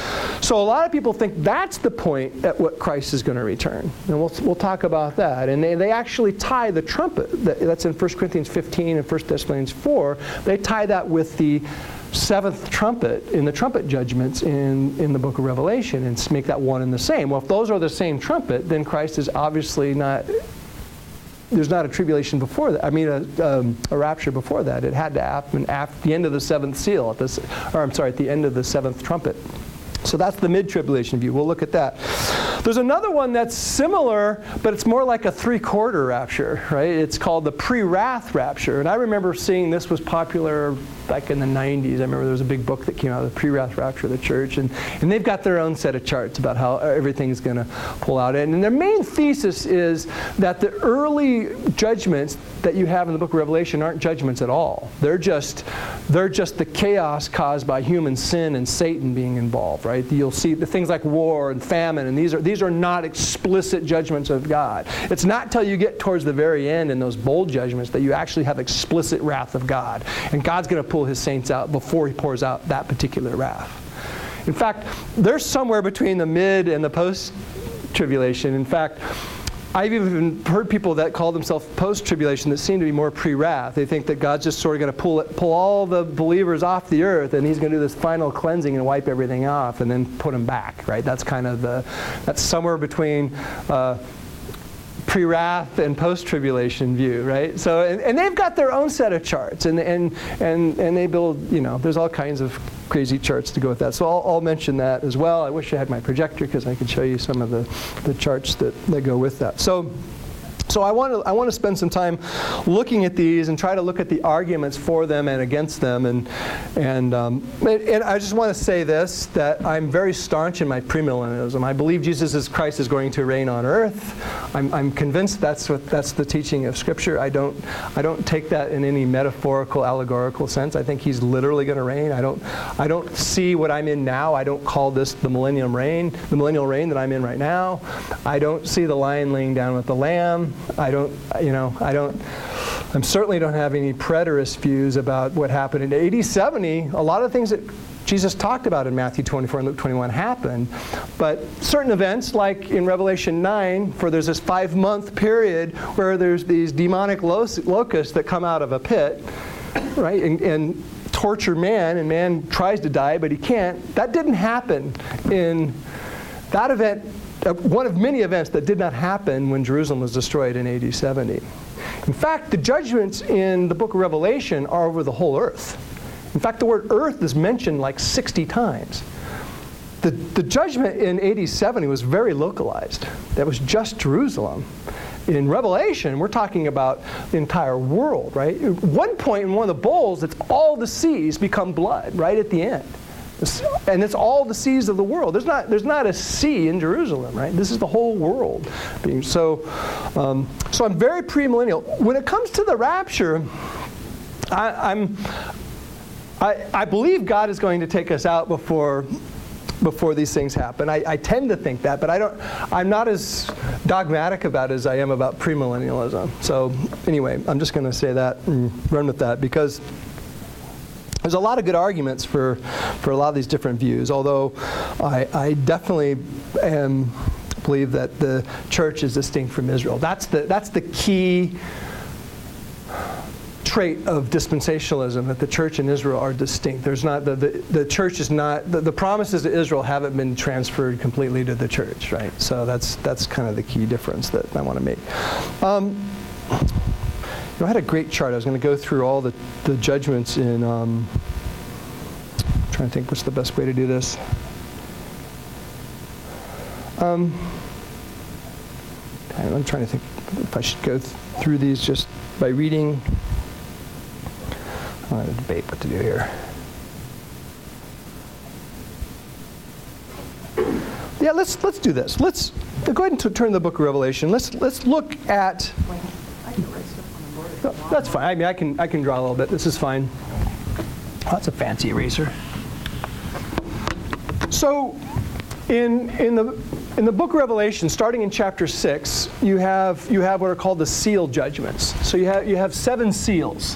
So a lot of people think that's the point at what Christ is going to return. And we'll, we'll talk about that. And they, they actually tie the trumpet, that's in First Corinthians fifteen and First Thessalonians four, they tie that with the seventh trumpet in the trumpet judgments in, in the book of Revelation and make that one and the same. Well, if those are the same trumpet, then Christ is obviously not, there's not a tribulation before that. I mean, a, um, a rapture before that. It had to happen at the end of the seventh seal, at this, or I'm sorry, at the end of the seventh trumpet. So that's the mid-tribulation view. We'll look at that. There's another one that's similar, but it's more like a three-quarter rapture, right? It's called the pre-wrath rapture. And I remember seeing this was popular back in the nineties. I remember there was a big book that came out, the pre-wrath rapture of the church. And, and they've got their own set of charts about how everything's going to pull out. And their main thesis is that the early judgments that you have in the book of Revelation aren't judgments at all. They're just, they're just the chaos caused by human sin and Satan being involved, right? You'll see the things like war and famine, and these are these are not explicit judgments of God. It's not until you get towards the very end in those bold judgments that you actually have explicit wrath of God. And God's going to pull his saints out before he pours out that particular wrath. In fact, they're somewhere between the mid and the post-tribulation. In fact, I've even heard people that call themselves post-tribulation that seem to be more pre-wrath. They think that God's just sort of going to pull it, pull all the believers off the earth, and he's going to do this final cleansing and wipe everything off and then put them back, right? That's kind of the, that's somewhere between uh, pre-wrath and post-tribulation view, right? So, and, and they've got their own set of charts, and and and and they build, you know, there's all kinds of crazy charts to go with that. So I'll, I'll mention that as well. I wish I had my projector because I could show you some of the, the charts that, that go with that. So. So I want to I want to spend some time looking at these and try to look at the arguments for them and against them, and and um, and I just want to say this, that I'm very staunch in my premillennialism. I believe Jesus is Christ is going to reign on earth. I'm I'm convinced that's what that's the teaching of Scripture. I don't I don't take that in any metaphorical, allegorical sense. I think he's literally going to reign. I don't I don't see what I'm in now. I don't call this the millennium reign, the millennial reign that I'm in right now. I don't see the lion laying down with the lamb. I don't, you know, I don't, I certainly don't have any preterist views about what happened in A D seventy. A lot of things that Jesus talked about in Matthew twenty-four and Luke twenty-one happened, but certain events, like in Revelation nine, where there's this five-month period where there's these demonic locusts that come out of a pit, right, and, and torture man, and man tries to die, but he can't. That didn't happen in that event. Uh, one of many events that did not happen when Jerusalem was destroyed in A D seventy. In fact, the judgments in the book of Revelation are over the whole earth. In fact, the word earth is mentioned like sixty times. The, the judgment in A D seventy was very localized. That was just Jerusalem. In Revelation, we're talking about the entire world, right? At one point in one of the bowls, it's all the seas become blood right at the end. And it's all the seas of the world. There's not, there's not a sea in Jerusalem, right? This is the whole world. Being, so, um, so I'm very premillennial. When it comes to the rapture, I, I'm, I, I believe God is going to take us out before, before these things happen. I, I tend to think that, but I don't. I'm not as dogmatic about it as I am about premillennialism. So anyway, I'm just going to say that and run with that, because there's a lot of good arguments for, for a lot of these different views, although I, I definitely am, believe that the church is distinct from Israel. That's the, that's the key trait of dispensationalism, that the church and Israel are distinct. There's not, the, the, the church is not, the, the promises to Israel haven't been transferred completely to the church, right? So that's, that's kind of the key difference that I want to make. Um, I had a great chart. I was going to go through all the, the judgments in, um, I'm trying to think what's the best way to do this. Um, I'm trying to think if I should go th- through these just by reading. I'm going to debate what to do here. Yeah, let's let's do this. Let's go ahead and t- turn to the book of Revelation. Let's let's look at. No, that's fine. I mean, I can I can draw a little bit. This is fine. Oh, that's a fancy eraser. So, in in the in the book of Revelation, starting in chapter six, you have you have what are called the seal judgments. So you have you have seven seals,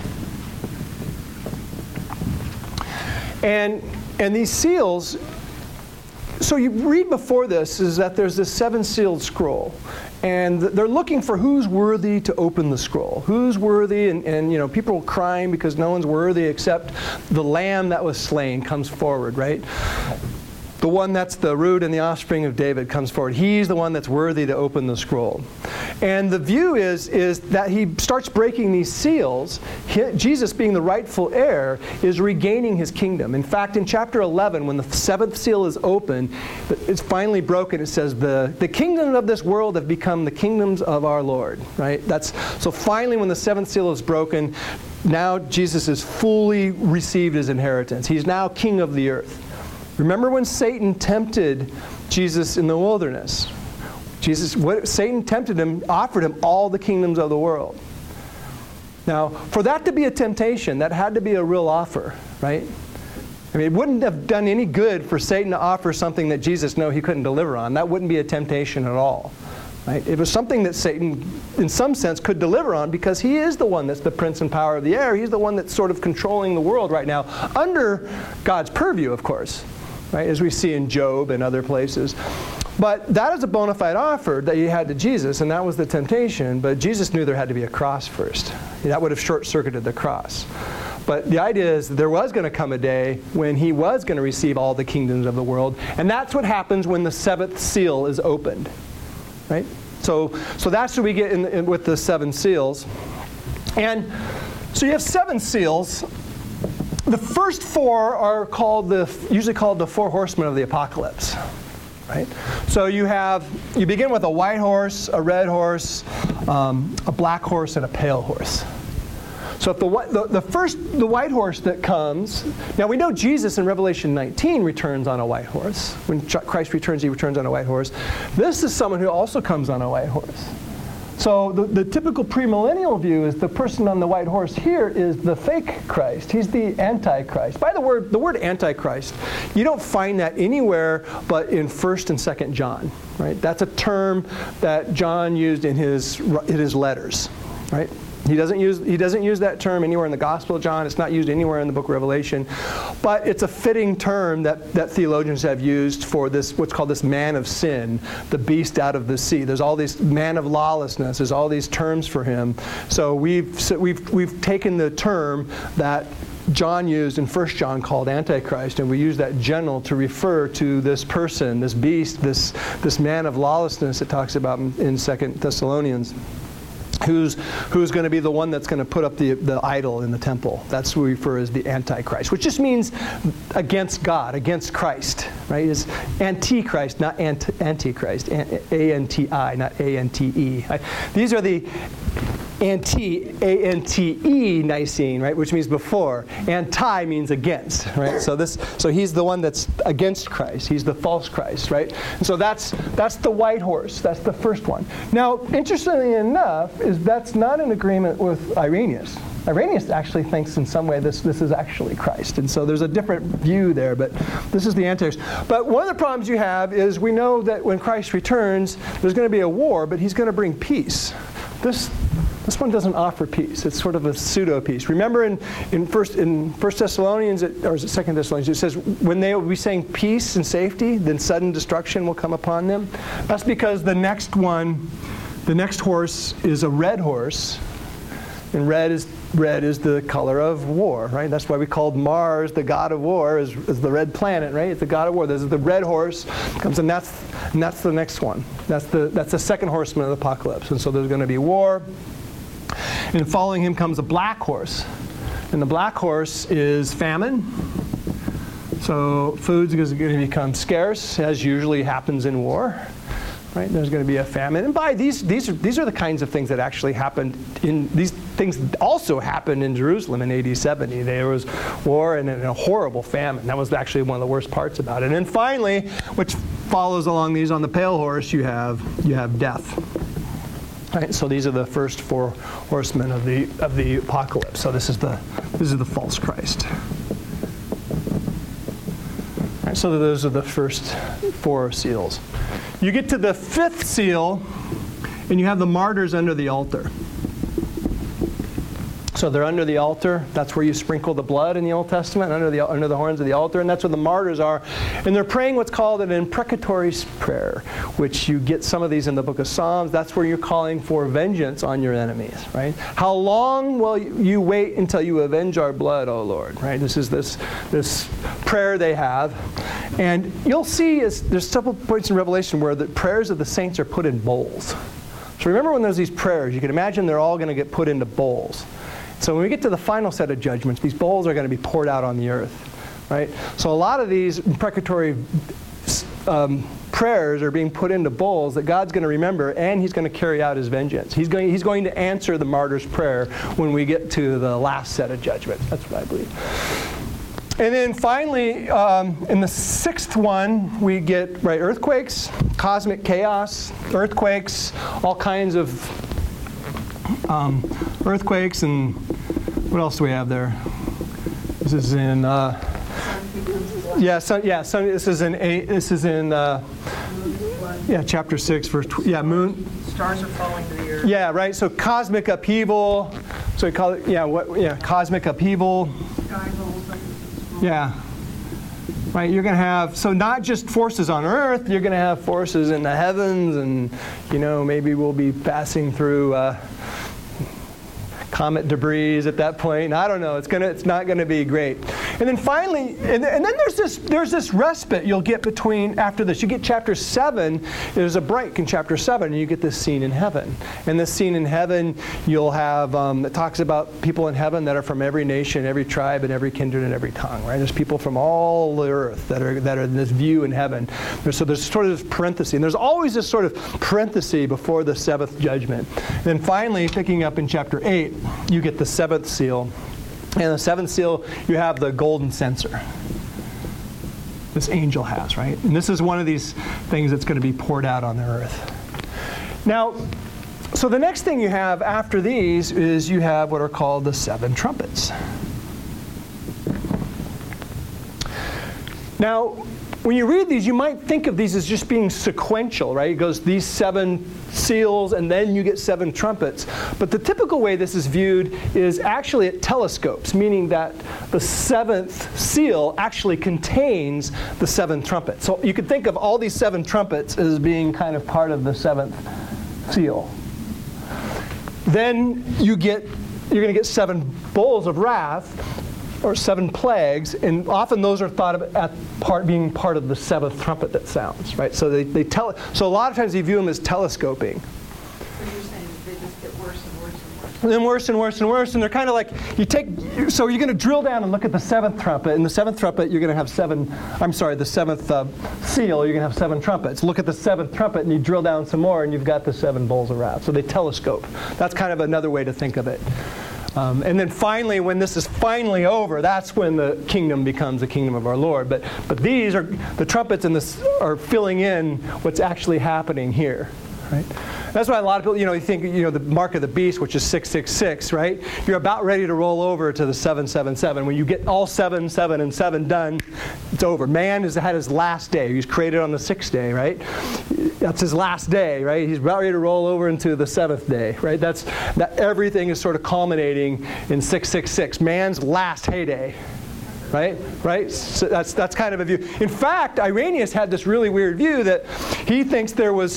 and and these seals so you read before this is that there's this seven-sealed scroll. And they're looking for who's worthy to open the scroll. Who's worthy, and, and you know, people are crying because no one's worthy except the lamb that was slain comes forward, right? The one that's the root and the offspring of David comes forward. He's the one that's worthy to open the scroll. And the view is, is that he starts breaking these seals. He, Jesus, being the rightful heir, is regaining his kingdom. In fact, in chapter eleven, when the seventh seal is open, it's finally broken. It says, the, the kingdoms of this world have become the kingdoms of our Lord. Right? That's, so finally, when the seventh seal is broken, now Jesus is fully received his inheritance. He's now king of the earth. Remember when Satan tempted Jesus in the wilderness? Jesus, what Satan tempted him, offered him all the kingdoms of the world. Now, for that to be a temptation, that had to be a real offer, right? I mean, it wouldn't have done any good for Satan to offer something that Jesus knew he couldn't deliver on. That wouldn't be a temptation at all. Right? It was something that Satan, in some sense, could deliver on because he is the one that's the prince and power of the air. He's the one that's sort of controlling the world right now, under God's purview, of course. Right, as we see in Job and other places. But that is a bona fide offer that he had to Jesus, and that was the temptation. But Jesus knew there had to be a cross first. That would have short-circuited the cross. But the idea is that there was going to come a day when he was going to receive all the kingdoms of the world. And that's what happens when the seventh seal is opened. Right? So, so that's what we get in, in, with the seven seals. And so you have seven seals. The first four are called the usually called the four horsemen of the apocalypse, right? So you have you begin with a white horse, a red horse, um, a black horse, and a pale horse. So if the, the the first the white horse that comes, now we know Jesus in Revelation nineteen returns on a white horse. When Christ returns, he returns on a white horse. This is someone who also comes on a white horse. So the, the typical premillennial view is the person on the white horse here is the fake Christ. He's the Antichrist. By the word, the word Antichrist, you don't find that anywhere but in First and Second John. Right? That's a term that John used in his in his letters. Right? He doesn't use he doesn't use that term anywhere in the Gospel of John. It's not used anywhere in the book of Revelation. But it's a fitting term that, that theologians have used for this, what's called this man of sin, the beast out of the sea. There's all these man of lawlessness. There's all these terms for him. So we've so we've we've taken the term that John used in First John called Antichrist, and we use that general to refer to this person, this beast, this this man of lawlessness it talks about in, in Second Thessalonians. Who's, who's going to be the one that's going to put up the, the idol in the temple. That's what we refer as the Antichrist, which just means against God, against Christ. Right? It's Antichrist, not ant, Antichrist. A N T I, not A N T E. Right? These are the anti, A N T E Nicene, right, which means before. Anti means against, right? So this, so he's the one that's against Christ. He's the false Christ, right? And so that's that's the white horse. That's the first one. Now, interestingly enough, is that's not in agreement with Irenaeus. Irenaeus actually thinks in some way this, this is actually Christ. And so there's a different view there, but this is the Antichrist. But one of the problems you have is we know that when Christ returns, there's going to be a war, but he's going to bring peace. This This one doesn't offer peace. It's sort of a pseudo-peace. Remember in, in, first, in First Thessalonians, it, or is it Second Thessalonians, it says, when they will be saying peace and safety, then sudden destruction will come upon them. That's because the next one, the next horse is a red horse, and red is red is the color of war, right? That's why we called Mars the god of war, is, is the red planet, right? It's the god of war. This is the red horse comes, and that's and that's the next one. That's the that's the second horseman of the apocalypse. And so there's going to be war. And following him comes a black horse. And the black horse is famine. So food's going to become scarce, as usually happens in war. Right? There's going to be a famine. And by these these are these are the kinds of things that actually happened in these things also happened in Jerusalem in A D seventy. There was war and a horrible famine. That was actually one of the worst parts about it. And then finally, which follows along these on the pale horse, you have you have death. Right, so these are the first four horsemen of the of the apocalypse. So this is the this is the false Christ. Right, so those are the first four seals. You get to the fifth seal, and you have the martyrs under the altar. So they're under the altar. That's where you sprinkle the blood in the Old Testament, under the under the horns of the altar, and that's where the martyrs are. And they're praying what's called an imprecatory prayer, which you get some of these in the book of Psalms. That's where you're calling for vengeance on your enemies, right? How long will you wait until you avenge our blood, O Lord? Right? This is this this prayer they have. And you'll see is there's several points in Revelation where the prayers of the saints are put in bowls. So remember when there's these prayers, you can imagine they're all going to get put into bowls. So when we get to the final set of judgments, these bowls are going to be poured out on the earth, right? So a lot of these imprecatory um, prayers are being put into bowls that God's going to remember, and He's going to carry out His vengeance. He's going, he's going to answer the martyr's prayer when we get to the last set of judgments. That's what I believe. And then finally, um, in the sixth one, we get right earthquakes, cosmic chaos, earthquakes, all kinds of um, earthquakes, and what else do we have there? This is in uh, yeah, so, yeah. So this is in eight. This is in uh, yeah, chapter six, verse tw- yeah, moon. Stars are falling to the earth. Yeah, right. So cosmic upheaval. So we call it yeah, what yeah, cosmic upheaval. Yeah. Right, you're going to have, so not just forces on earth, you're going to have forces in the heavens, and, you know, maybe we'll be passing through uh, comet debris at that point. I don't know. It's gonna. It's not going to be great. And then finally, and, and then there's this there's this respite you'll get between after this. You get chapter seven. There's a break in chapter seven, and you get this scene in heaven. And this scene in heaven, you'll have um, it talks about people in heaven that are from every nation, every tribe, and every kindred and every tongue. Right? There's people from all the earth that are that are in this view in heaven. There's, so there's sort of this parenthesis, and there's always this sort of parenthesis before the seventh judgment. And then finally, picking up in chapter eight, you get the seventh seal. And the seventh seal, you have the golden censer. This angel has, right? And this is one of these things that's going to be poured out on the earth. Now, so the next thing you have after these is you have what are called the seven trumpets. Now, when you read these, you might think of these as just being sequential, right? It goes these seven seals, and then you get seven trumpets. But the typical way this is viewed is actually it telescopes, meaning that the seventh seal actually contains the seven trumpets. So you could think of all these seven trumpets as being kind of part of the seventh seal. Then you get, you're going to get seven bowls of wrath, or seven plagues, and often those are thought of as part being part of the seventh trumpet that sounds, right? So they, they tell so a lot of times they view them as telescoping. So you're saying they just get worse and worse and worse. And then worse and worse and worse, and they're kind of like you take. So you're going to drill down and look at the seventh trumpet, and the seventh trumpet you're going to have seven. I'm sorry, the seventh uh, seal you're going to have seven trumpets. Look at the seventh trumpet, and you drill down some more, and you've got the seven bowls of wrath. So they telescope. That's kind of another way to think of it. Um, and then finally, when this is finally over, that's when the kingdom becomes the kingdom of our Lord. But but these are the trumpets and this are filling in what's actually happening here, right? That's why a lot of people, you know, you think, you know, the mark of the beast, which is six six six, right? You're about ready to roll over to the seven seven seven. When you get all seven, seven, and seven done, it's over. Man has had his last day. He was created on the sixth day, right? That's his last day, right? He's about ready to roll over into the seventh day, right? That's that. Everything is sort of culminating in six six six, man's last heyday. Right? Right? So that's that's kind of a view. In fact, Irenaeus had this really weird view that he thinks there was.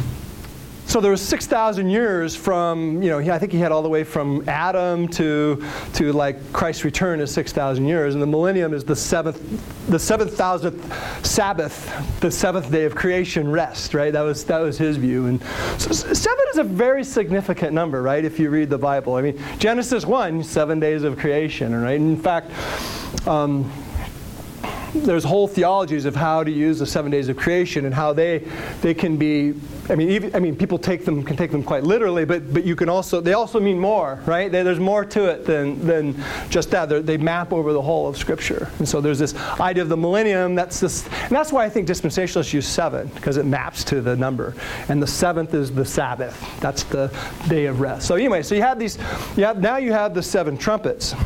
So there was six thousand years from, you know, I think he had all the way from Adam to to like Christ's return is six thousand years, and the millennium is the seventh, the seventh thousandth Sabbath, the seventh day of creation rest, right? That was that was his view, and so seven is a very significant number, right? If you read the Bible, I mean, Genesis one, seven days of creation, right? And in fact. Um, There's whole theologies of how to use the seven days of creation and how they they can be. I mean, even, I mean, people take them can take them quite literally, but but you can also they also mean more, right? They, there's more to it than than just that. They're, they map over the whole of Scripture, and so there's this idea of the millennium. That's this, and that's why I think dispensationalists use seven, because it maps to the number, and the seventh is the Sabbath. That's the day of rest. So anyway, so you have these. You have, now you have the seven trumpets.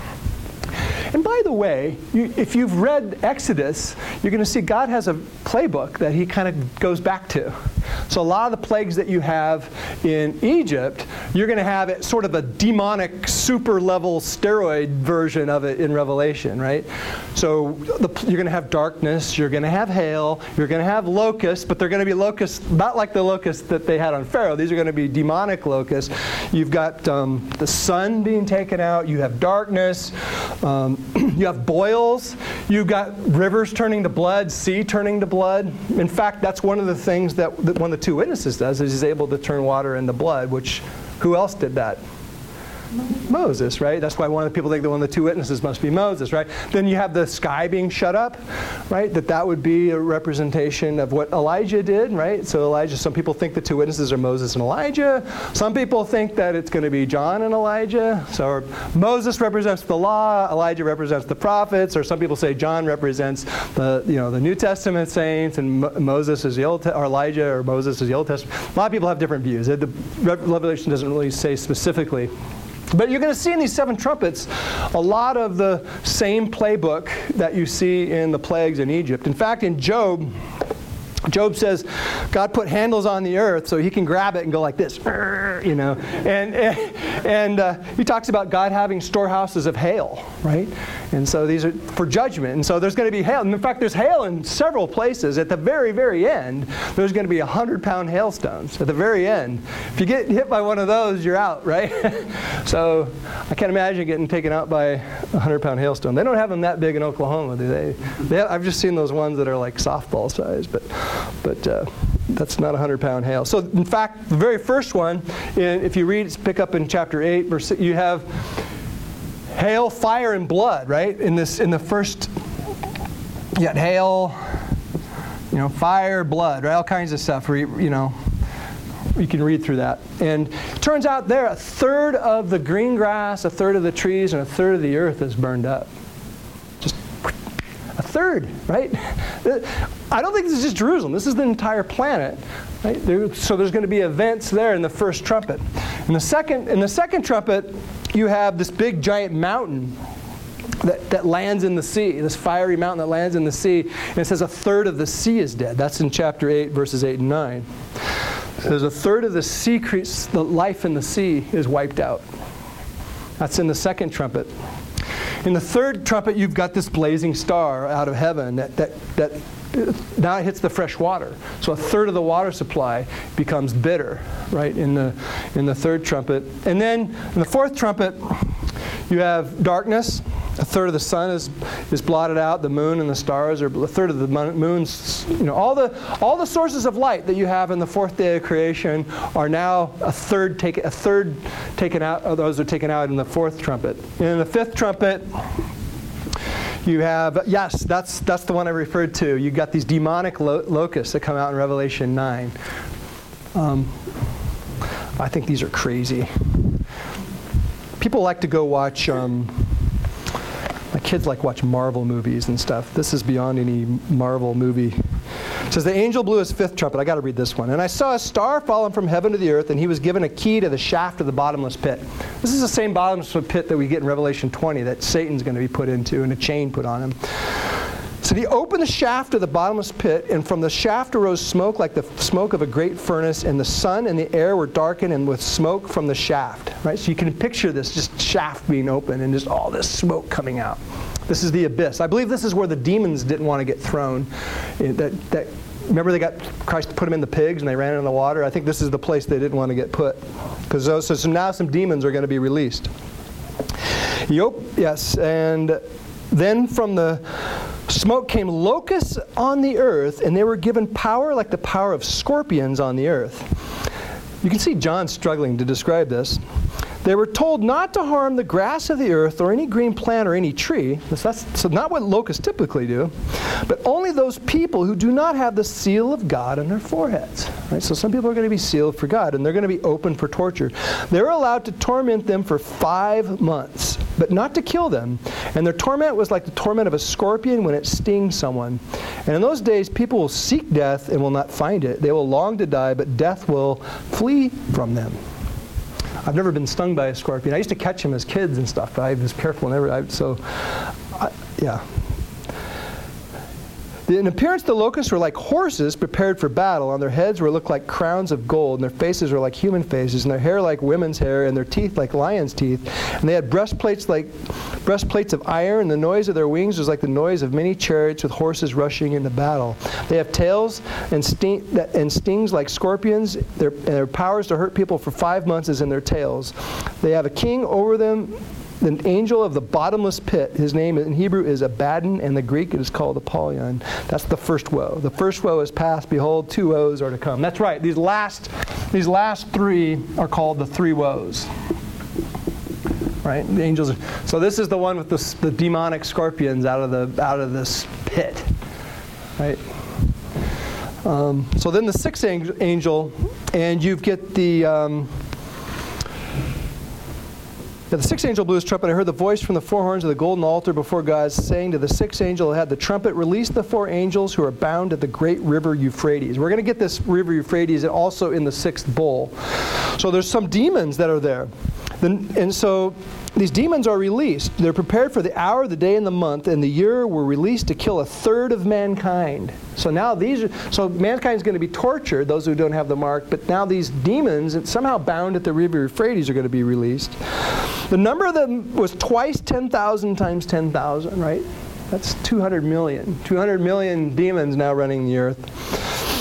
And by the way, you, if you've read Exodus, you're going to see God has a playbook that he kind of goes back to. So a lot of the plagues that you have in Egypt, you're going to have it sort of a demonic super level steroid version of it in Revelation, right? So the, you're going to have darkness, you're going to have hail, you're going to have locusts, but they're going to be locusts not like the locusts that they had on Pharaoh. These are going to be demonic locusts. You've got um, the sun being taken out, you have darkness, um, you have boils, you've got rivers turning to blood, sea turning to blood. In fact, that's one of the things that, that one of the two witnesses does, is he's able to turn water into blood, which, who else did that? Moses, right? That's why one of the people think that one of the two witnesses must be Moses, right? Then you have the sky being shut up, right? That that would be a representation of what Elijah did, right? So Elijah, some people think the two witnesses are Moses and Elijah. Some people think that it's going to be John and Elijah. So Moses represents the law, Elijah represents the prophets, or some people say John represents the, you know, the New Testament saints, and Mo- Moses is the Old Te- or Elijah or Moses is the Old Testament. A lot of people have different views. The Revelation doesn't really say specifically. But you're going to see in these seven trumpets a lot of the same playbook that you see in the plagues in Egypt. In fact, in Job, Job says God put handles on the earth so he can grab it and go like this, you know. And and, and uh, he talks about God having storehouses of hail, right? And so these are for judgment. And so there's going to be hail. And in fact, there's hail in several places. At the very, very end, there's going to be one hundred pound hailstones. At the very end. If you get hit by one of those, you're out, right? So I can't imagine getting taken out by a one hundred pound hailstone. They don't have them that big in Oklahoma, do they? they have, I've just seen those ones that are like softball size. But But uh, that's not a one hundred pound hail. So in fact, the very first one, in, if you read, pick up in chapter eight, verse six, you have hail, fire, and blood, right? In this, in the first, you got hail, you know, fire, blood, right? All kinds of stuff. You know, you can read through that. And it turns out there, a third of the green grass, a third of the trees, and a third of the earth is burned up. Just a third, right? I don't think this is just Jerusalem. This is the entire planet. Right? There, so there's going to be events there in the first trumpet. In the second, in the second trumpet, you have this big giant mountain that, that lands in the sea, this fiery mountain that lands in the sea. And it says a third of the sea is dead. That's in chapter eight, verses eight and nine. There's a third of the sea, cre- the life in the sea is wiped out. That's in the second trumpet. In the third trumpet, you've got this blazing star out of heaven that, that, that now it hits the fresh water. So a third of the water supply becomes bitter, right, in the, in the third trumpet. And then in the fourth trumpet, you have darkness. A third of the sun is, is blotted out. The moon and the stars are a third of the moon's, you know, all the all the sources of light that you have in the fourth day of creation are now a third taken a third taken out. Of those are taken out in the fourth trumpet. And in the fifth trumpet, you have, yes, that's that's the one I referred to. You've got these demonic lo- locusts that come out in Revelation nine. Um, I think these are crazy. People like to go watch. Um, My kids like watch Marvel movies and stuff. This is beyond any Marvel movie. It says, the angel blew his fifth trumpet. I got to read this one. And I saw a star fallen from heaven to the earth, and he was given a key to the shaft of the bottomless pit. This is the same bottomless pit that we get in Revelation twenty that Satan's going to be put into and a chain put on him. So he opened the shaft of the bottomless pit, and from the shaft arose smoke like the smoke of a great furnace, and the sun and the air were darkened and with smoke from the shaft. Right? So you can picture this just shaft being open and just all this smoke coming out. This is the abyss. I believe this is where the demons didn't want to get thrown. That, that, remember they got Christ put them in the pigs and they ran in the water? I think this is the place they didn't want to get put. Because so, so now some demons are going to be released. Yep, yes, and then from the smoke came locusts on the earth, and they were given power like the power of scorpions on the earth. You can see John struggling to describe this. They were told not to harm the grass of the earth or any green plant or any tree. That's so not what locusts typically do, but only those people who do not have the seal of God on their foreheads. Right? So some people are going to be sealed for God, and they're going to be open for torture. They're allowed to torment them for five months, but not to kill them. And their torment was like the torment of a scorpion when it stings someone. And in those days, people will seek death and will not find it. They will long to die, but death will flee from them. I've never been stung by a scorpion. I used to catch them as kids and stuff. I was careful never. I, so, I, yeah. In appearance, the locusts were like horses prepared for battle. On their heads were looked like crowns of gold, and their faces were like human faces, and their hair like women's hair, and their teeth like lions' teeth. And they had breastplates like breastplates of iron, and the noise of their wings was like the noise of many chariots with horses rushing into battle. They have tails and, sting, and stings like scorpions. Their, and their powers to hurt people for five months is in their tails. They have a king over them, the angel of the bottomless pit. His name in Hebrew is Abaddon, and the Greek it is called Apollyon. That's the first woe. The first woe is past. Behold, two woes are to come. That's right. These last, these last three are called the three woes. Right? The angels. Are, so this is the one with the, the demonic scorpions out of the out of this pit. Right? Um, so then the sixth angel, and you get the. Um, Now the sixth angel blew his trumpet, and I heard the voice from the four horns of the golden altar before God, saying to the sixth angel who had the trumpet, release the four angels who are bound at the great river Euphrates. We're going to get this river Euphrates also in the sixth bowl. So there's some demons that are there. And so these demons are released. They're prepared for the hour, the day, and the month, and the year were released to kill a third of mankind. So now these are, so mankind is going to be tortured, those who don't have the mark, but now these demons, somehow bound at the river Euphrates, are going to be released. The number of them was twice ten thousand times ten thousand, right? That's two hundred million. two hundred million demons now running the earth.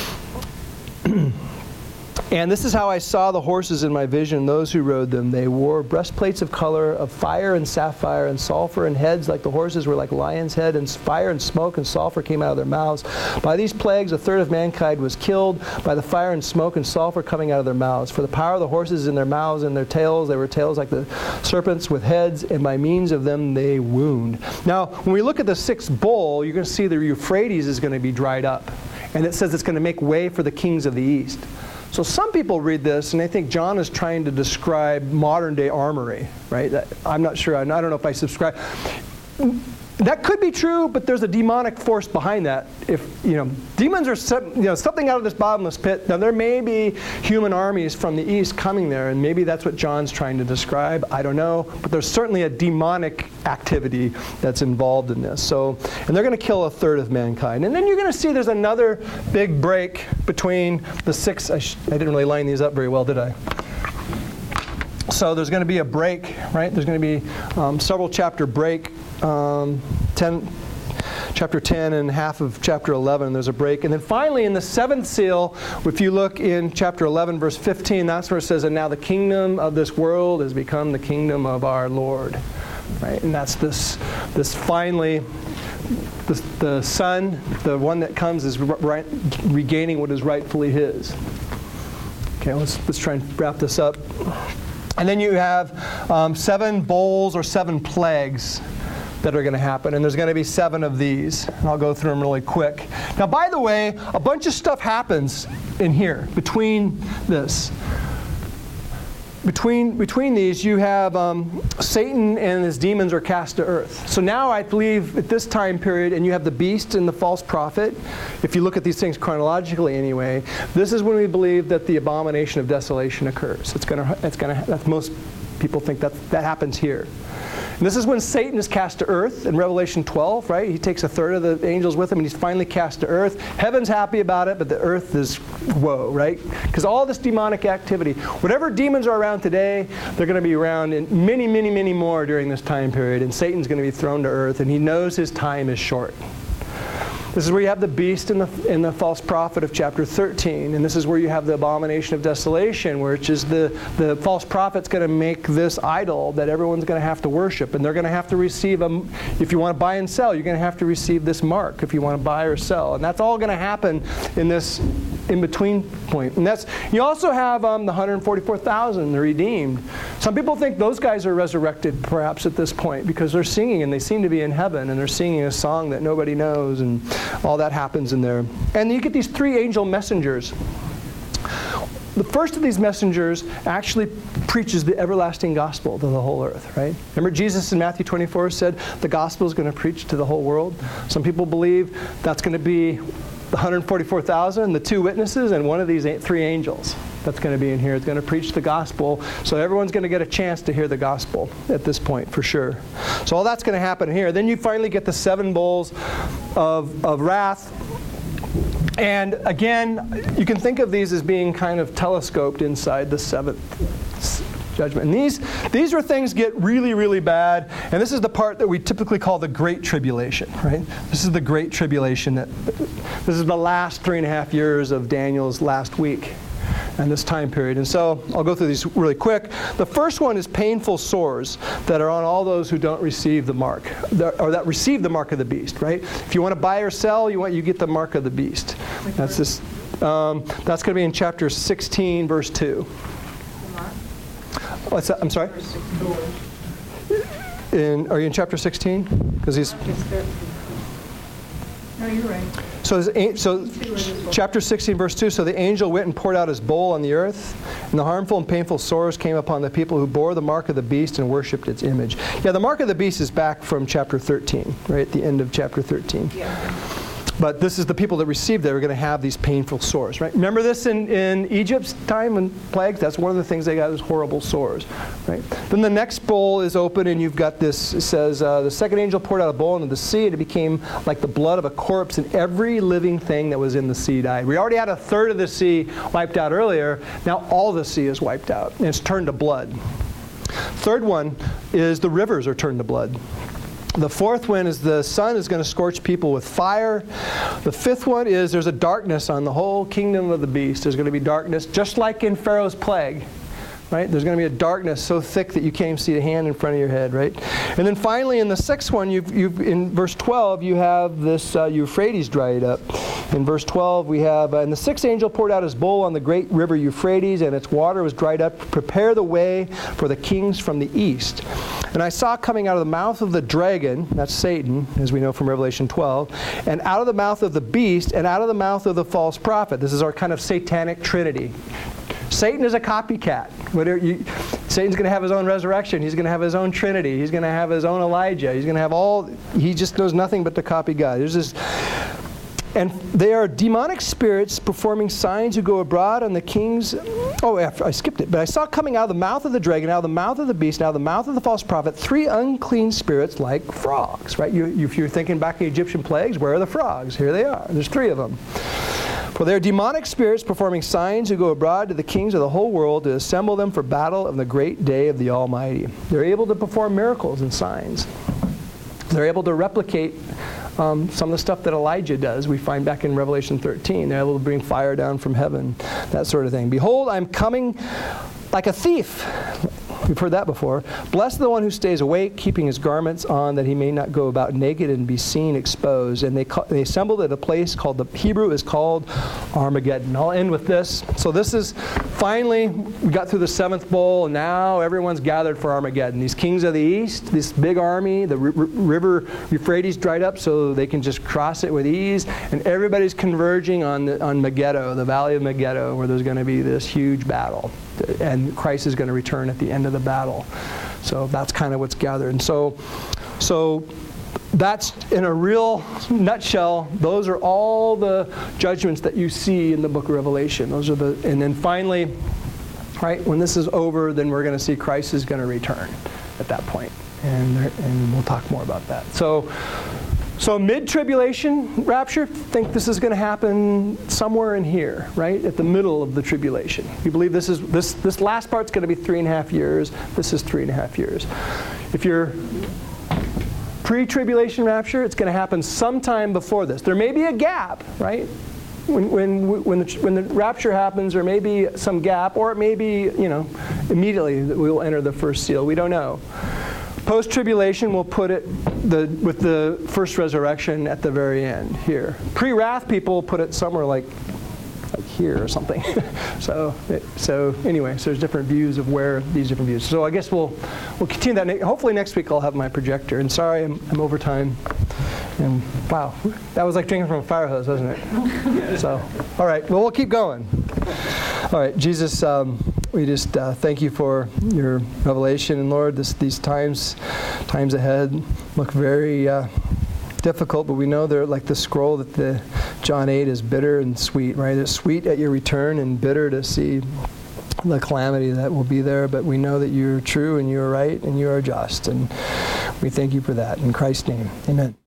And this is how I saw the horses in my vision, those who rode them. They wore breastplates of color of fire and sapphire and sulfur, and heads like the horses were like lion's head, and fire and smoke and sulfur came out of their mouths. By these plagues a third of mankind was killed, by the fire and smoke and sulfur coming out of their mouths. For the power of the horses in their mouths and their tails, they were tails like the serpents with heads, and by means of them they wound. Now, when we look at the sixth bowl, you're going to see the Euphrates is going to be dried up. And it says it's going to make way for the kings of the east. So some people read this and they think John is trying to describe modern day armory, right? I'm not sure. I don't know if I subscribe. That could be true, but there's a demonic force behind that. If, you know, demons are some, you know, something out of this bottomless pit. Now, there may be human armies from the east coming there, and maybe that's what John's trying to describe. I don't know. But there's certainly a demonic activity that's involved in this. So, and they're going to kill a third of mankind. And then you're going to see there's another big break between the six. I, sh- I didn't really line these up very well, did I? So there's going to be a break, right? There's going to be um, several chapter break. Um, ten, chapter ten and half of chapter eleven, there's a break. And then finally in the seventh seal, if you look in chapter eleven, verse fifteen, that's where it says, and now the kingdom of this world has become the kingdom of our Lord. Right? And that's this, this finally, the, the Son, the one that comes, is right, regaining what is rightfully his. Okay, let's, let's try and wrap this up. And then you have um, seven bowls or seven plagues that are going to happen. And there's going to be seven of these. And I'll go through them really quick. Now, by the way, a bunch of stuff happens in here between this. Between, between these, you have um, Satan and his demons are cast to earth. So now I believe at this time period, and you have the beast and the false prophet. If you look at these things chronologically anyway, this is when we believe that the abomination of desolation occurs. It's going to, it's going to, that's most people think that that happens here. And this is when Satan is cast to earth in Revelation twelve, right? He takes a third of the angels with him and he's finally cast to earth. Heaven's happy about it, but the earth is woe, right? Because all this demonic activity, whatever demons are around today, they're going to be around in many, many, many more during this time period. And Satan's going to be thrown to earth, and he knows his time is short. This is where you have the beast and the, and the false prophet of chapter thirteen. And this is where you have the abomination of desolation, which is the, the false prophet's going to make this idol that everyone's going to have to worship. And they're going to have to receive, a, if you want to buy and sell, you're going to have to receive this mark if you want to buy or sell. And that's all going to happen in this in-between point. And that's, you also have um, the one hundred forty-four thousand, the redeemed. Some people think those guys are resurrected perhaps at this point because they're singing and they seem to be in heaven and they're singing a song that nobody knows, and all that happens in there. And you get these three angel messengers. The first of these messengers actually preaches the everlasting gospel to the whole earth, right? Remember Jesus in Matthew twenty-four said the gospel is going to preach to the whole world. Some people believe that's going to be the one hundred forty-four thousand, the two witnesses, and one of these three angels That's going to be in here. It's going to preach the gospel. So everyone's going to get a chance to hear the gospel at this point, for sure. So all that's going to happen here. Then you finally get the seven bowls of, of wrath. And again, you can think of these as being kind of telescoped inside the seventh judgment. And these, these are things get really, really bad. And this is the part that we typically call the Great Tribulation, right? This is the Great Tribulation. That, this is the last three and a half years of Daniel's last week and this time period. And so I'll go through these really quick. The first one is painful sores that are on all those who don't receive the mark, or that receive the mark of the beast, right? If you want to buy or sell, you want you get the mark of the beast. That's this. Um, that's going to be in chapter sixteen, verse two. What's that? I'm sorry? In, are you in chapter sixteen? Because he's. No, you're right. So, so chapter sixteen, verse two, so the angel went and poured out his bowl on the earth, and the harmful and painful sores came upon the people who bore the mark of the beast and worshipped its image. Yeah, the mark of the beast is back from chapter thirteen, right at the end of chapter thirteen. Yeah. But this is the people that received that are going to have these painful sores, right? Remember this in, in Egypt's time and plagues? That's one of the things they got is horrible sores, right? Then the next bowl is open, and you've got this, it says, uh, the second angel poured out a bowl into the sea, and it became like the blood of a corpse, and every living thing that was in the sea died. We already had a third of the sea wiped out earlier. Now all the sea is wiped out, and it's turned to blood. Third one is the rivers are turned to blood. The fourth one is the sun is going to scorch people with fire. The fifth one is there's a darkness on the whole kingdom of the beast. There's going to be darkness, just like in Pharaoh's plague. Right? There's going to be a darkness so thick that you can't even see a hand in front of your head, right? And then finally, in the sixth one, you've, you've in verse twelve, you have this uh, Euphrates dried up. In verse twelve, we have, uh, and the sixth angel poured out his bowl on the great river Euphrates, and its water was dried up. Prepare the way for the kings from the east. And I saw coming out of the mouth of the dragon, that's Satan, as we know from Revelation twelve, and out of the mouth of the beast, and out of the mouth of the false prophet. This is our kind of satanic trinity. Satan is a copycat. Whatever you, Satan's going to have his own resurrection. He's going to have his own Trinity. He's going to have his own Elijah. He's going to have all. He just knows nothing but to copy God. There's this, and they are demonic spirits performing signs who go abroad on the kings. Oh, I skipped it. But I saw coming out of the mouth of the dragon, out of the mouth of the beast, out of the mouth of the false prophet, three unclean spirits like frogs. Right? You, if you're thinking back to the Egyptian plagues, where are the frogs? Here they are. There's three of them. For they are demonic spirits performing signs who go abroad to the kings of the whole world to assemble them for battle of the great day of the Almighty. They're able to perform miracles and signs. They're able to replicate um, some of the stuff that Elijah does. We find back in Revelation thirteen. They're able to bring fire down from heaven, that sort of thing. Behold, I'm coming like a thief. We've heard that before. Blessed the one who stays awake, keeping his garments on, that he may not go about naked and be seen exposed. And they ca- they assembled at a place called, the Hebrew is called Armageddon. I'll end with this. So this is, finally, we got through the seventh bowl, and now everyone's gathered for Armageddon. These kings of the east, this big army, the r- river Euphrates dried up so they can just cross it with ease, and everybody's converging on, the, on Megiddo, the valley of Megiddo, where there's going to be this huge battle. And Christ is going to return at the end of the battle. So that's kind of what's gathered. And so, so that's in a real nutshell. Those are all the judgments that you see in the book of Revelation. Those are the, and then finally, right, when this is over, then we're going to see Christ is going to return at that point. And and we'll talk more about that. So. So mid-tribulation rapture, think this is going to happen somewhere in here, right? At the middle of the tribulation. We believe this is this this last part's going to be three and a half years. This is three and a half years. If you're pre-tribulation rapture, it's going to happen sometime before this. There may be a gap, right? When when when the, when the rapture happens, there may be some gap, or it may be, you know, immediately that we will enter the first seal. We don't know. Post-tribulation, we'll put it the, with the first resurrection at the very end here. Pre-wrath people will put it somewhere like, like here or something. so it, so anyway, so there's different views of where these different views. So I guess we'll we'll continue that. Ne- Hopefully next week I'll have my projector. And sorry, I'm, I'm over time. And wow, that was like drinking from a fire hose, wasn't it? So all right, well we'll keep going. All right, Jesus. Um, We just uh, thank you for your revelation, and Lord, this, these times, times ahead look very uh, difficult, but we know they're like the scroll that the John eight is bitter and sweet, right? It's sweet at your return and bitter to see the calamity that will be there, but we know that you're true and you're right and you are just. And we thank you for that. In Christ's name, amen.